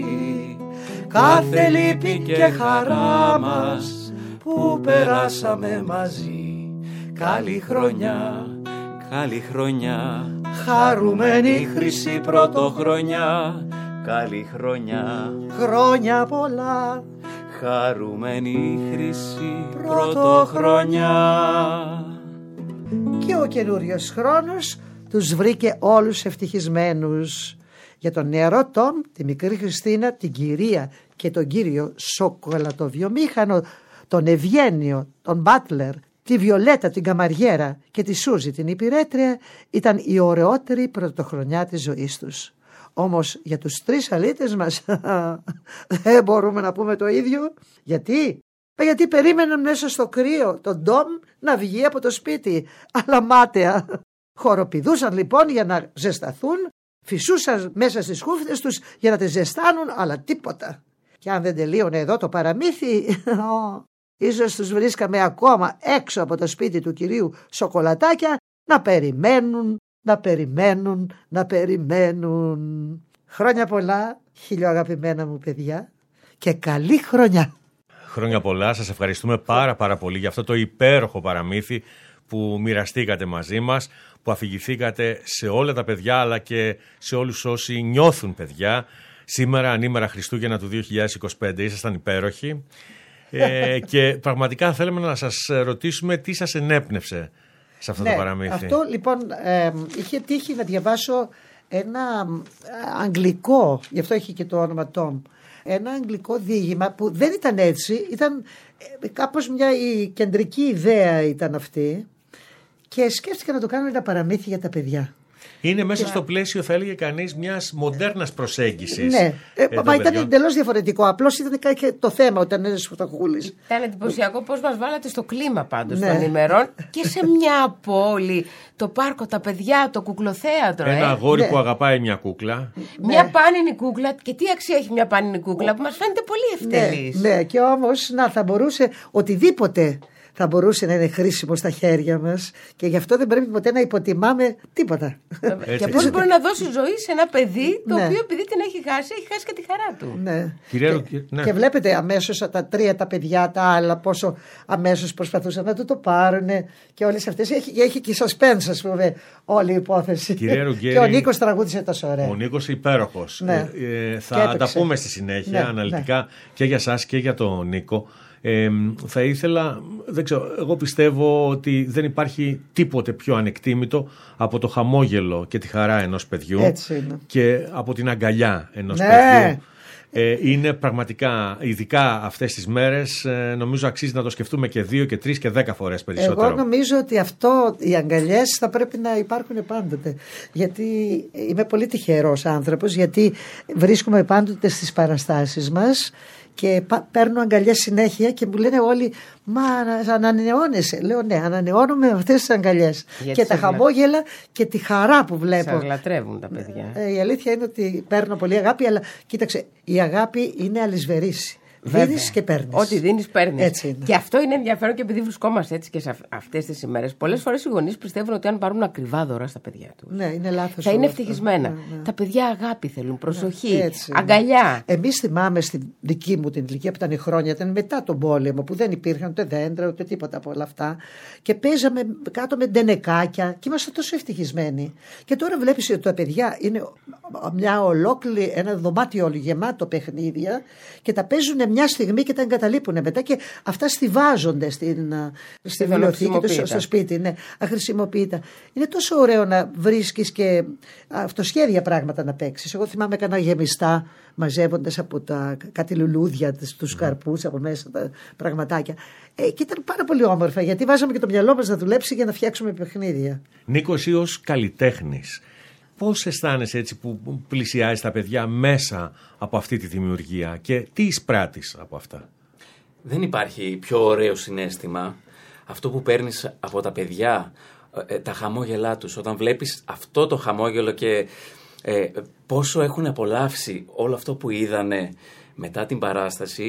κάθε λύπη και χαρά μας που περάσαμε μαζί. Καλή χρονιά, καλή χρονιά, χαρούμενη χρυσή πρωτοχρονιά. Καλή χρονιά, χρόνια πολλά, χαρούμενη χρυσή πρωτοχρονιά. Και ο καινούριος χρόνος τους βρήκε όλους ευτυχισμένους. Για τον νεαρό Τόμ, τη μικρή Χριστίνα, την κυρία και τον κύριο σοκολατοβιομήχανο, τον Ευγένιο, τον Μπάτλερ, τη Βιολέτα την καμαριέρα και τη Σούζη την υπηρέτρια, ήταν η ωραιότερη πρωτοχρονιά της ζωής τους. Όμως για τους τρεις αλήτες μας δεν μπορούμε να πούμε το ίδιο. Γιατί? Γιατί περίμεναν μέσα στο κρύο τον Τόμ να βγει από το σπίτι, αλλά μάταια. Χοροπηδούσαν λοιπόν για να ζεσταθούν, φυσούσαν μέσα στις χούφτες τους για να τις ζεστάνουν, αλλά τίποτα. Και αν δεν τελείωνε εδώ το παραμύθι, ίσως τους βρίσκαμε ακόμα έξω από το σπίτι του κυρίου Σοκολατάκια να περιμένουν, να περιμένουν, να περιμένουν. Χρόνια πολλά, χιλιοαγαπημένα μου παιδιά, και καλή χρονιά. Χρόνια πολλά, σας ευχαριστούμε πάρα πολύ για αυτό το υπέροχο παραμύθι που μοιραστήκατε μαζί μας, που αφηγηθήκατε σε όλα τα παιδιά αλλά και σε όλους όσοι νιώθουν παιδιά. Σήμερα, ανήμερα Χριστούγεννα του 2025, ήσασταν υπέροχοι και πραγματικά θέλουμε να σας ρωτήσουμε τι σας ενέπνευσε σε αυτό το παραμύθι. Αυτό λοιπόν είχε τύχει να διαβάσω ένα αγγλικό, γι' αυτό έχει και το όνομα Tom, ένα αγγλικό διήγημα που δεν ήταν έτσι, ήταν κάπως η κεντρική ιδέα ήταν αυτή, και σκέφτηκα να το κάνω ένα παραμύθι για τα παιδιά. Είναι μέσα στο πλαίσιο, θα έλεγε κανείς, μιας μοντέρνας προσέγγισης. Ναι, μα ήταν εντελώς διαφορετικό. Απλώς ήταν και το θέμα όταν είναι σφουτακούλης. Ήταν εντυπωσιακό πώς μας βάλατε στο κλίμα πάντως των ημερών και σε μια πόλη. Το πάρκο, τα παιδιά, το κουκλοθέατρο. Ένα αγόρι που αγαπάει μια κούκλα. Μια πάνινη κούκλα. Και τι αξία έχει μια πάνινη κούκλα που μας φαίνεται πολύ ευτελής. Ναι, και όμως θα μπορούσε οτιδήποτε θα μπορούσε να είναι χρήσιμο στα χέρια μας, και γι' αυτό δεν πρέπει ποτέ να υποτιμάμε τίποτα. Και πώς μπορεί να δώσει ζωή σε ένα παιδί το οποίο επειδή την έχει χάσει και τη χαρά του. Ναι. Και βλέπετε αμέσως τα τρία τα παιδιά, τα άλλα, πόσο αμέσως προσπαθούσαν να το πάρουν και όλες αυτές. Έχει και suspense, ας πούμε, όλη η υπόθεση. Και ο Νίκος τραγούδισε τόσο ωραία. Ο Νίκος υπέροχος. Θα τα πούμε στη συνέχεια αναλυτικά και για σας και για τον Νίκο. Θα ήθελα, δεν ξέρω, εγώ πιστεύω ότι δεν υπάρχει τίποτε πιο ανεκτήμητο από το χαμόγελο και τη χαρά ενός παιδιού. Έτσι είναι. Και από την αγκαλιά ενός παιδιού. Είναι πραγματικά, ειδικά αυτές τις μέρες, νομίζω αξίζει να το σκεφτούμε και 2 και 3 και 10 φορές περισσότερο. Εγώ νομίζω ότι οι αγκαλιές θα πρέπει να υπάρχουν πάντοτε. Γιατί είμαι πολύ τυχερός άνθρωπος, γιατί βρίσκομαι πάντοτε στις παραστάσεις μας και παίρνω αγκαλιές συνέχεια και μου λένε όλοι, μα ανανεώνεσαι. Λέω ναι, ανανεώνομαι με αυτές τις αγκαλιές. Και τα χαμόγελα και τη χαρά που βλέπω. Σας λατρεύουν τα παιδιά. Η αλήθεια είναι ότι παίρνω πολύ αγάπη, αλλά κοίταξε, η αγάπη είναι αλυσβερίση. Δίνεις και παίρνεις. Ό,τι δίνεις, παίρνεις. Έτσι είναι. Και αυτό είναι ενδιαφέρον, και επειδή βρισκόμαστε έτσι και σε αυτές τις ημέρες, πολλές φορές οι γονείς πιστεύουν ότι αν πάρουν ακριβά δώρα στα παιδιά τους, ναι, είναι λάθος, θα είναι ευτυχισμένα. Ναι. Τα παιδιά αγάπη θέλουν, προσοχή, έτσι, αγκαλιά. Εμείς θυμάμαι στην δική μου την ηλικία που ήταν οι χρόνια, ήταν μετά τον πόλεμο, που δεν υπήρχαν ούτε δέντρα ούτε τίποτα από όλα αυτά. Και παίζαμε κάτω με ντενεκάκια και είμαστε τόσο ευτυχισμένοι. Και τώρα βλέπεις ότι τα παιδιά είναι ένα δωμάτιο γεμάτο παιχνίδια και τα παίζουν μια στιγμή και τα εγκαταλείπουν μετά και αυτά στιβάζονται στη βιβλιοθήκη τους, στο σπίτι. Ναι, αχρησιμοποιητά. Είναι τόσο ωραίο να βρίσκεις και αυτοσχέδια πράγματα να παίξεις. Εγώ θυμάμαι κανένα γεμιστά μαζεύοντας από κάτι λουλούδια, τους καρπούς από μέσα, τα πραγματάκια. Και ήταν πάρα πολύ όμορφα, γιατί βάζαμε και το μυαλό μας να δουλέψει για να φτιάξουμε παιχνίδια. Νίκο, εσύ ως καλλιτέχνης, πώς αισθάνεσαι έτσι που πλησιάζεις τα παιδιά μέσα από αυτή τη δημιουργία και τι εισπράττεις από αυτά? Δεν υπάρχει πιο ωραίο συναίσθημα αυτό που παίρνεις από τα παιδιά, τα χαμόγελά τους. Όταν βλέπεις αυτό το χαμόγελο και πόσο έχουν απολαύσει όλο αυτό που είδανε μετά την παράσταση,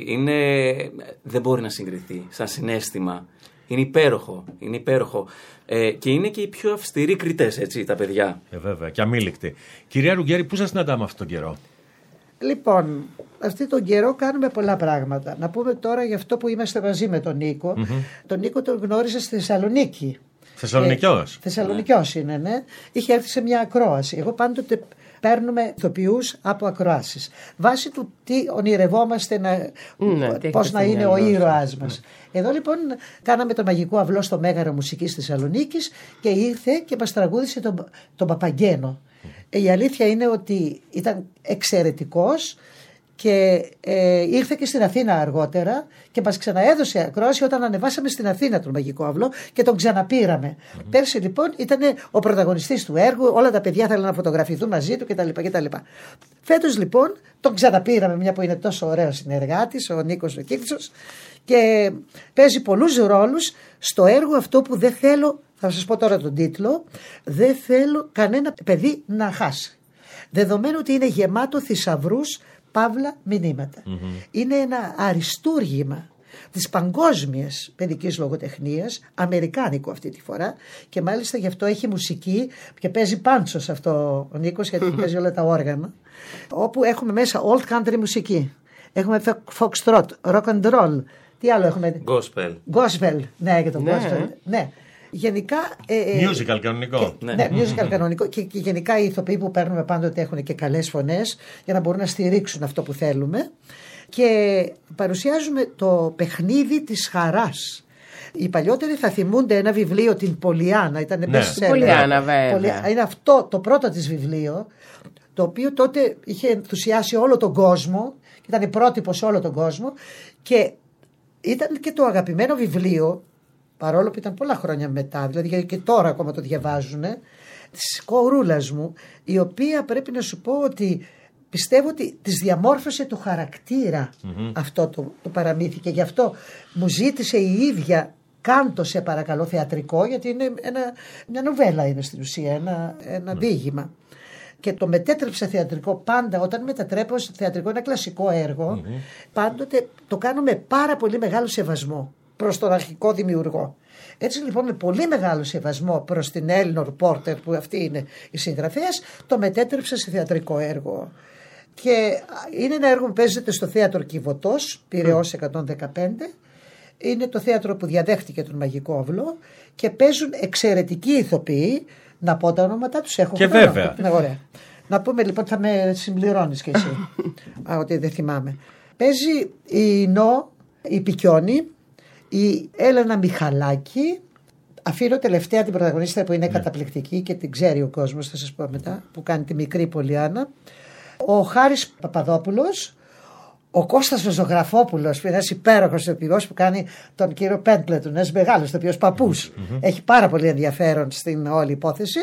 δεν μπορεί να συγκριθεί σαν συναίσθημα. Είναι υπέροχο, είναι υπέροχο. Και είναι και οι πιο αυστηροί κριτές, έτσι, τα παιδιά. Βέβαια, και αμήλικτοι. Κυρία Ρουγκέρη, πού σας συναντάμε αυτόν τον καιρό? Λοιπόν, αυτόν τον καιρό κάνουμε πολλά πράγματα. Να πούμε τώρα για αυτό που είμαστε μαζί με τον Νίκο. Τον Νίκο τον γνώρισα στη Θεσσαλονίκη. Θεσσαλονικιός. Θεσσαλονικιός είναι, ναι. Είχε έρθει σε μια ακρόαση. Εγώ πάντοτε παίρνουμε ηθοποιούς από ακροάσεις. Βάσει του τι ονειρευόμαστε, πώς να είναι ο ήρωάς μας. Εδώ λοιπόν κάναμε τον Μαγικό Αυλό στο Μέγαρο Μουσικής της Θεσσαλονίκης και ήρθε και μας τραγούδισε τον Παπαγγένο. Η αλήθεια είναι ότι ήταν εξαιρετικός και ήρθε και στην Αθήνα αργότερα και μας ξαναέδωσε ακρόαση όταν ανεβάσαμε στην Αθήνα τον Μαγικό Αυλό και τον ξαναπήραμε. Πέρσι λοιπόν ήταν ο πρωταγωνιστής του έργου, όλα τα παιδιά θέλουν να φωτογραφηθούν μαζί του κτλ. Φέτος λοιπόν τον ξαναπήραμε, μια που είναι τόσο ωραίος συνεργάτης, ο Νίκος ο Κύκτσος, και παίζει πολλούς ρόλους στο έργο αυτό που δεν θέλω, θα σας πω τώρα τον τίτλο, δεν θέλω κανένα παιδί να χάσει. Δεδομένου ότι είναι γεμάτο θησαυρούς, παύλα μηνύματα. Είναι ένα αριστούργημα της παγκόσμιας παιδικής λογοτεχνίας, αμερικάνικο αυτή τη φορά, και μάλιστα γι' αυτό έχει μουσική και παίζει πάντσος αυτό ο Νίκος, γιατί παίζει όλα τα όργανα, όπου έχουμε μέσα old country μουσική, έχουμε foxtrot, rock and roll, τι άλλο έχουμε? Gospel, ναι, για τον gospel, ναι. Γενικά. Musical κανονικό. Ναι, musical κανονικό. Και γενικά οι ηθοποιοί που παίρνουμε πάντοτε έχουν και καλές φωνές για να μπορούν να στηρίξουν αυτό που θέλουμε. Και παρουσιάζουμε το παιχνίδι της χαράς. Οι παλιότεροι θα θυμούνται ένα βιβλίο, την Πολιάνα. Ήταν bestseller. Πολιάνα, βέβαια. Είναι αυτό το πρώτο της βιβλίο, το οποίο τότε είχε ενθουσιάσει όλο τον κόσμο. Ήταν πρότυπο σε όλο τον κόσμο. Και ήταν και το αγαπημένο βιβλίο, παρόλο που ήταν πολλά χρόνια μετά, δηλαδή και τώρα ακόμα το διαβάζουν, της κορούλας μου, η οποία πρέπει να σου πω ότι πιστεύω ότι της διαμόρφωσε το χαρακτήρα αυτό το παραμύθι, και γι' αυτό μου ζήτησε η ίδια, κάντο σε παρακαλώ θεατρικό, γιατί είναι μια νουβέλα, είναι στην ουσία ένα διήγημα. Και το μετέτρεψα θεατρικό. Πάντα όταν μετατρέπω θεατρικό ένα κλασικό έργο, πάντοτε το κάνω με πάρα πολύ μεγάλο σεβασμό προς τον αρχικό δημιουργό. Έτσι λοιπόν, με πολύ μεγάλο σεβασμό προς την Έλινορ Πόρτερ, που αυτή είναι η συγγραφέας, το μετέτρεψα σε θεατρικό έργο. Και είναι ένα έργο που παίζεται στο θέατρο Κιβωτός, Πειραιώς 115. Είναι το θέατρο που διαδέχτηκε τον Μαγικό Αυλό και παίζουν εξαιρετικοί ηθοποιοί. Να πω τα ονόματά τους, έχω και χρόνο. Βέβαια. Ναι, ωραία. Να πούμε λοιπόν, θα με συμπληρώνεις κι εσύ, ότι δεν θυμάμαι. Παίζει η Νό, η Πικιόνη, η Έλενα Μιχαλάκη. Αφήνω τελευταία την πρωταγωνίστρια που είναι καταπληκτική και την ξέρει ο κόσμος, θα σας πω μετά, που κάνει τη μικρή Πολιάννα. Ο Χάρης Παπαδόπουλος, ο Κώστας ο Ζωγραφόπουλος, που είναι ένας υπέροχος ηθοποιός που κάνει τον κύριο Πέντλετον, ένας μεγάλος ηθοποιός, παππούς. Έχει πάρα πολύ ενδιαφέρον στην όλη υπόθεση.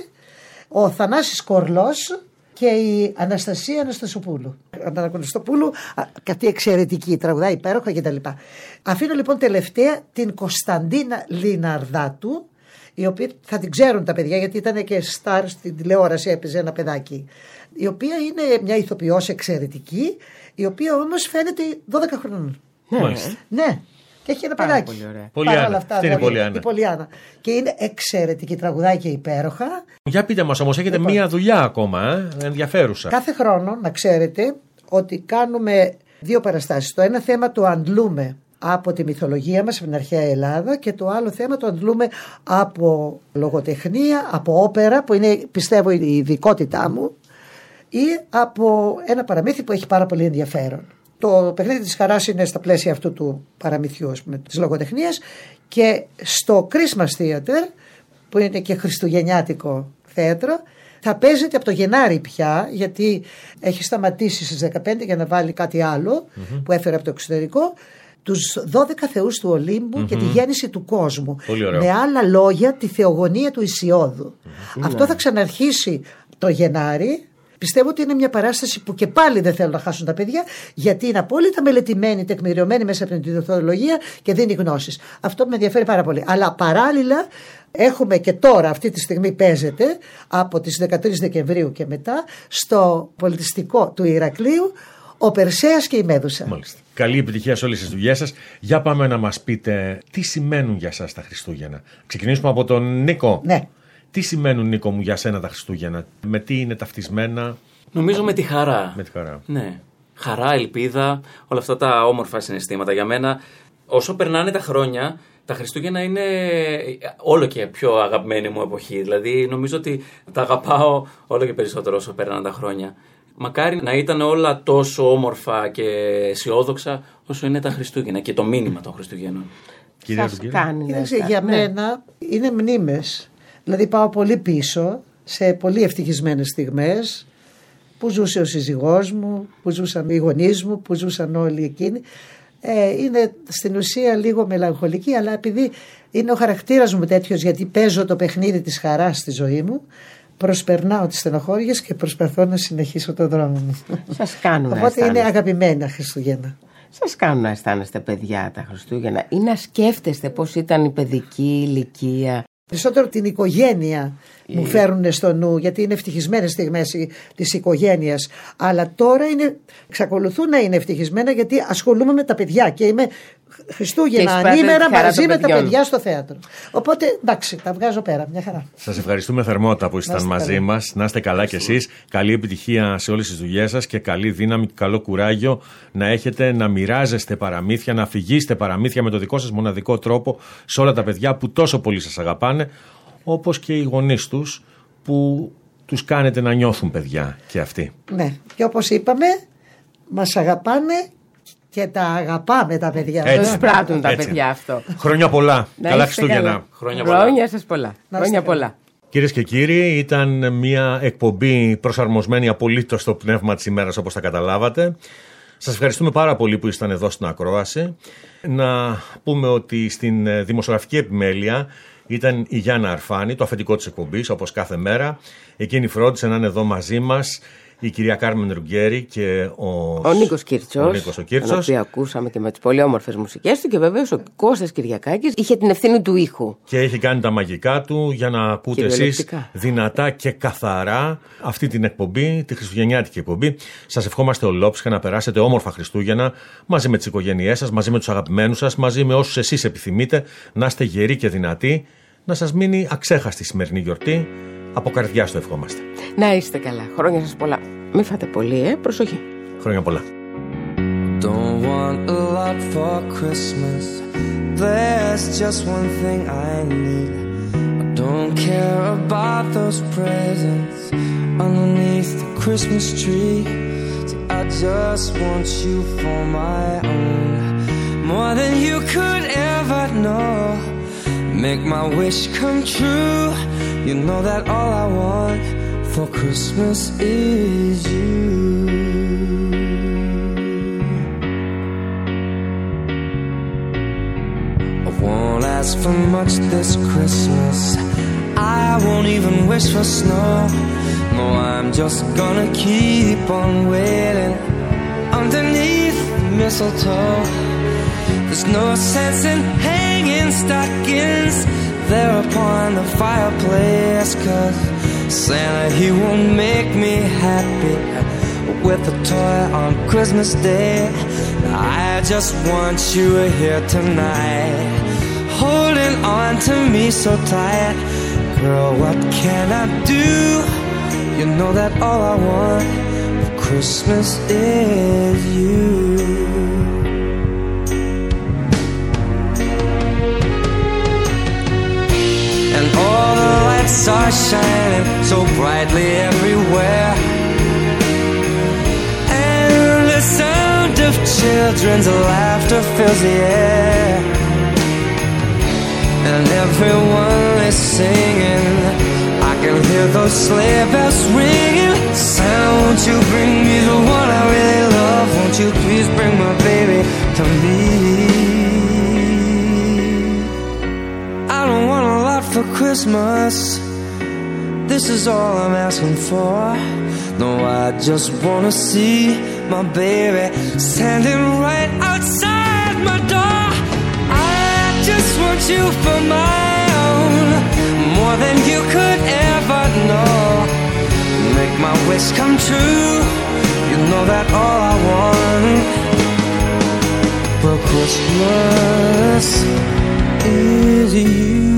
Ο Θανάσης Κορλός και η Αναστασία Αναστασοπούλου. Αναστασοπούλου, κάτι εξαιρετική, τραγουδάει υπέροχα κτλ. Αφήνω λοιπόν τελευταία την Κωνσταντίνα Λιναρδάτου, η οποία θα την ξέρουν τα παιδιά γιατί ήταν και στάρ στην τηλεόραση, έπαιζε ένα παιδάκι. Η οποία είναι μια ηθοποιός εξαιρετική, η οποία όμως φαίνεται 12 χρονών. Ναι. Και έχει ένα παιδάκι. Πολύ ωραία. Πολιάννα. Αυτή είναι η Πολιάννα. Και είναι εξαιρετική, τραγουδάει και υπέροχα. Για πείτε μας όμως, έχετε μία δουλειά ακόμα, ενδιαφέρουσα. Κάθε χρόνο να ξέρετε ότι κάνουμε 2 παραστάσεις. Το ένα θέμα το αντλούμε από τη μυθολογία μας, από την αρχαία Ελλάδα, και το άλλο θέμα το αντλούμε από λογοτεχνία, από όπερα, που είναι πιστεύω η ειδικότητά μου, ή από ένα παραμύθι που έχει πάρα πολύ ενδιαφέρον. Το παιχνίδι της χαράς είναι στα πλαίσια αυτού του παραμυθιού, της λογοτεχνίας, και στο Christmas Theater, που είναι και χριστουγεννιάτικο θέατρο, θα παίζεται από το Γενάρη πια, γιατί έχει σταματήσει στις 15 για να βάλει κάτι άλλο που έφερε από το εξωτερικό, τους 12 θεούς του Ολύμπου και τη γέννηση του κόσμου. Με άλλα λόγια, τη θεογονία του Ησιώδου. Αυτό θα ξαναρχίσει το Γενάρη. Πιστεύω ότι είναι μια παράσταση που και πάλι δεν θέλουν να χάσουν τα παιδιά, γιατί είναι απόλυτα μελετημένη, τεκμηριωμένη μέσα από την μυθολογία και δίνει γνώσεις. Αυτό με ενδιαφέρει πάρα πολύ. Αλλά παράλληλα έχουμε και τώρα, αυτή τη στιγμή παίζεται από τις 13 Δεκεμβρίου και μετά, στο πολιτιστικό του Ηρακλείου, ο Περσέας και η Μέδουσα. Μάλιστα. Καλή επιτυχία σε όλες τις δουλειές σας. Για πάμε να μας πείτε τι σημαίνουν για σας τα Χριστούγεννα. Ξεκινήσουμε από τον Νίκο. Ναι. Τι σημαίνουν, Νίκο μου, για σένα τα Χριστούγεννα, με τι είναι ταυτισμένα? Νομίζω με τη χαρά. Με τη χαρά. Ναι. Χαρά, ελπίδα, όλα αυτά τα όμορφα συναισθήματα. Για μένα, όσο περνάνε τα χρόνια, τα Χριστούγεννα είναι όλο και πιο αγαπημένη μου εποχή. Δηλαδή, νομίζω ότι τα αγαπάω όλο και περισσότερο όσο περνάνε τα χρόνια. Μακάρι να ήταν όλα τόσο όμορφα και αισιόδοξα όσο είναι τα Χριστούγεννα και το μήνυμα των Χριστουγέννων. Για μένα είναι μνήμες. Δηλαδή πάω πολύ πίσω σε πολύ ευτυχισμένες στιγμές που ζούσε ο σύζυγός μου, που ζούσαν οι γονείς μου, που ζούσαν όλοι εκείνοι. Είναι στην ουσία λίγο μελαγχολική, αλλά επειδή είναι ο χαρακτήρας μου τέτοιος, γιατί παίζω το παιχνίδι της χαράς στη ζωή μου, προσπερνάω τις στενοχώριες και προσπαθώ να συνεχίσω τον δρόμο μου. Σας κάνουν να Οπότε είναι αγαπημένα Χριστούγεννα. Σας κάνουν να αισθάνεστε παιδιά τα Χριστούγεννα ή να σκέφτεστε πώς ήταν η παιδική ηλικία? Περισσότερο την οικογένεια μου φέρουν στο νου, γιατί είναι ευτυχισμένες στιγμές της οικογένειας. Αλλά τώρα εξακολουθούν να είναι ευτυχισμένα, γιατί ασχολούμαι με τα παιδιά και είμαι Χριστούγεννα ανήμερα μαζί με τα παιδιά στο θέατρο. Οπότε εντάξει, τα βγάζω πέρα, μια χαρά. Σας ευχαριστούμε θερμότατα που ήσασταν μαζί μας. Να είστε καλά κι εσείς. Καλή επιτυχία σε όλες τις δουλειές σας και καλή δύναμη και καλό κουράγιο να έχετε, να μοιράζεστε παραμύθια, να αφηγήσετε παραμύθια με το δικό σας μοναδικό τρόπο σε όλα τα παιδιά που τόσο πολύ σας αγαπάνε, όπως και οι γονείς τους που τους κάνετε να νιώθουν παιδιά και αυτοί. Ναι, και όπως είπαμε, μας αγαπάνε και τα αγαπάμε τα παιδιά. Το εισπράττουν τα παιδιά αυτό. Χρόνια πολλά. Καλά Χριστούγεννα. Χρόνια σας πολλά. Χρόνια πολλά. Κυρίες και κύριοι, ήταν μια εκπομπή προσαρμοσμένη απολύτως στο πνεύμα της ημέρας, όπως τα καταλάβατε. Σας ευχαριστούμε πάρα πολύ που ήσταν εδώ στην ακρόαση. Να πούμε ότι στην δημοσιογραφική επιμέλεια ήταν η Γιάννα Αρφάνη, το αφεντικό της εκπομπής, όπως κάθε μέρα. Εκείνη φρόντισε να είναι εδώ μαζί μας η κυρία Κάρμεν Ρουγκέρη και ο Νίκος Κίρτσος, τον οποίο ακούσαμε και με τις πολύ όμορφες μουσικές του, και βεβαίως ο Κώστας Κυριακάκης είχε την ευθύνη του ήχου. Και έχει κάνει τα μαγικά του για να ακούτε εσείς δυνατά και καθαρά αυτή την εκπομπή, τη χριστουγεννιάτικη εκπομπή. Σας ευχόμαστε ολόψυχα να περάσετε όμορφα Χριστούγεννα μαζί με τις οικογένειές σας, μαζί με τους αγαπημένους σας, μαζί με όσους εσείς επιθυμείτε, να είστε γεροί και δυνατοί, να σας μείνει αξέχαστη η σημερινή γιορτή. Από καρδιάς το ευχόμαστε. Να είστε καλά. Χρόνια σας πολλά. Μη φάτε πολύ, προσοχή. Χρόνια πολλά. Don't want a lot for Christmas. There's just one thing I need. I don't care about those presents underneath the Christmas tree. See, I just want you for my own. more than you could ever know. Make my wish come true. You know that all I want for Christmas is you. I won't ask for much this Christmas. I won't even wish for snow. No, I'm just gonna keep on waiting underneath the mistletoe. There's no sense in hanging stockings there upon the fireplace, 'cause Santa, he won't make me happy with a toy on Christmas Day. I just want you here tonight, holding on to me so tight. Girl, what can I do? You know that all I want for Christmas is you. And all the lights are shining so brightly everywhere, and the sound of children's laughter fills the air, and everyone is singing. I can hear those sleigh bells ringing. Santa, won't you bring me the one I really love? Won't you please bring my baby to me? I don't want a lot for Christmas. This is all I'm asking for. No, I just wanna see my baby standing right outside my door. I just want you for my own, more than you could ever know. Make my wish come true. You know that all I want for Christmas is you.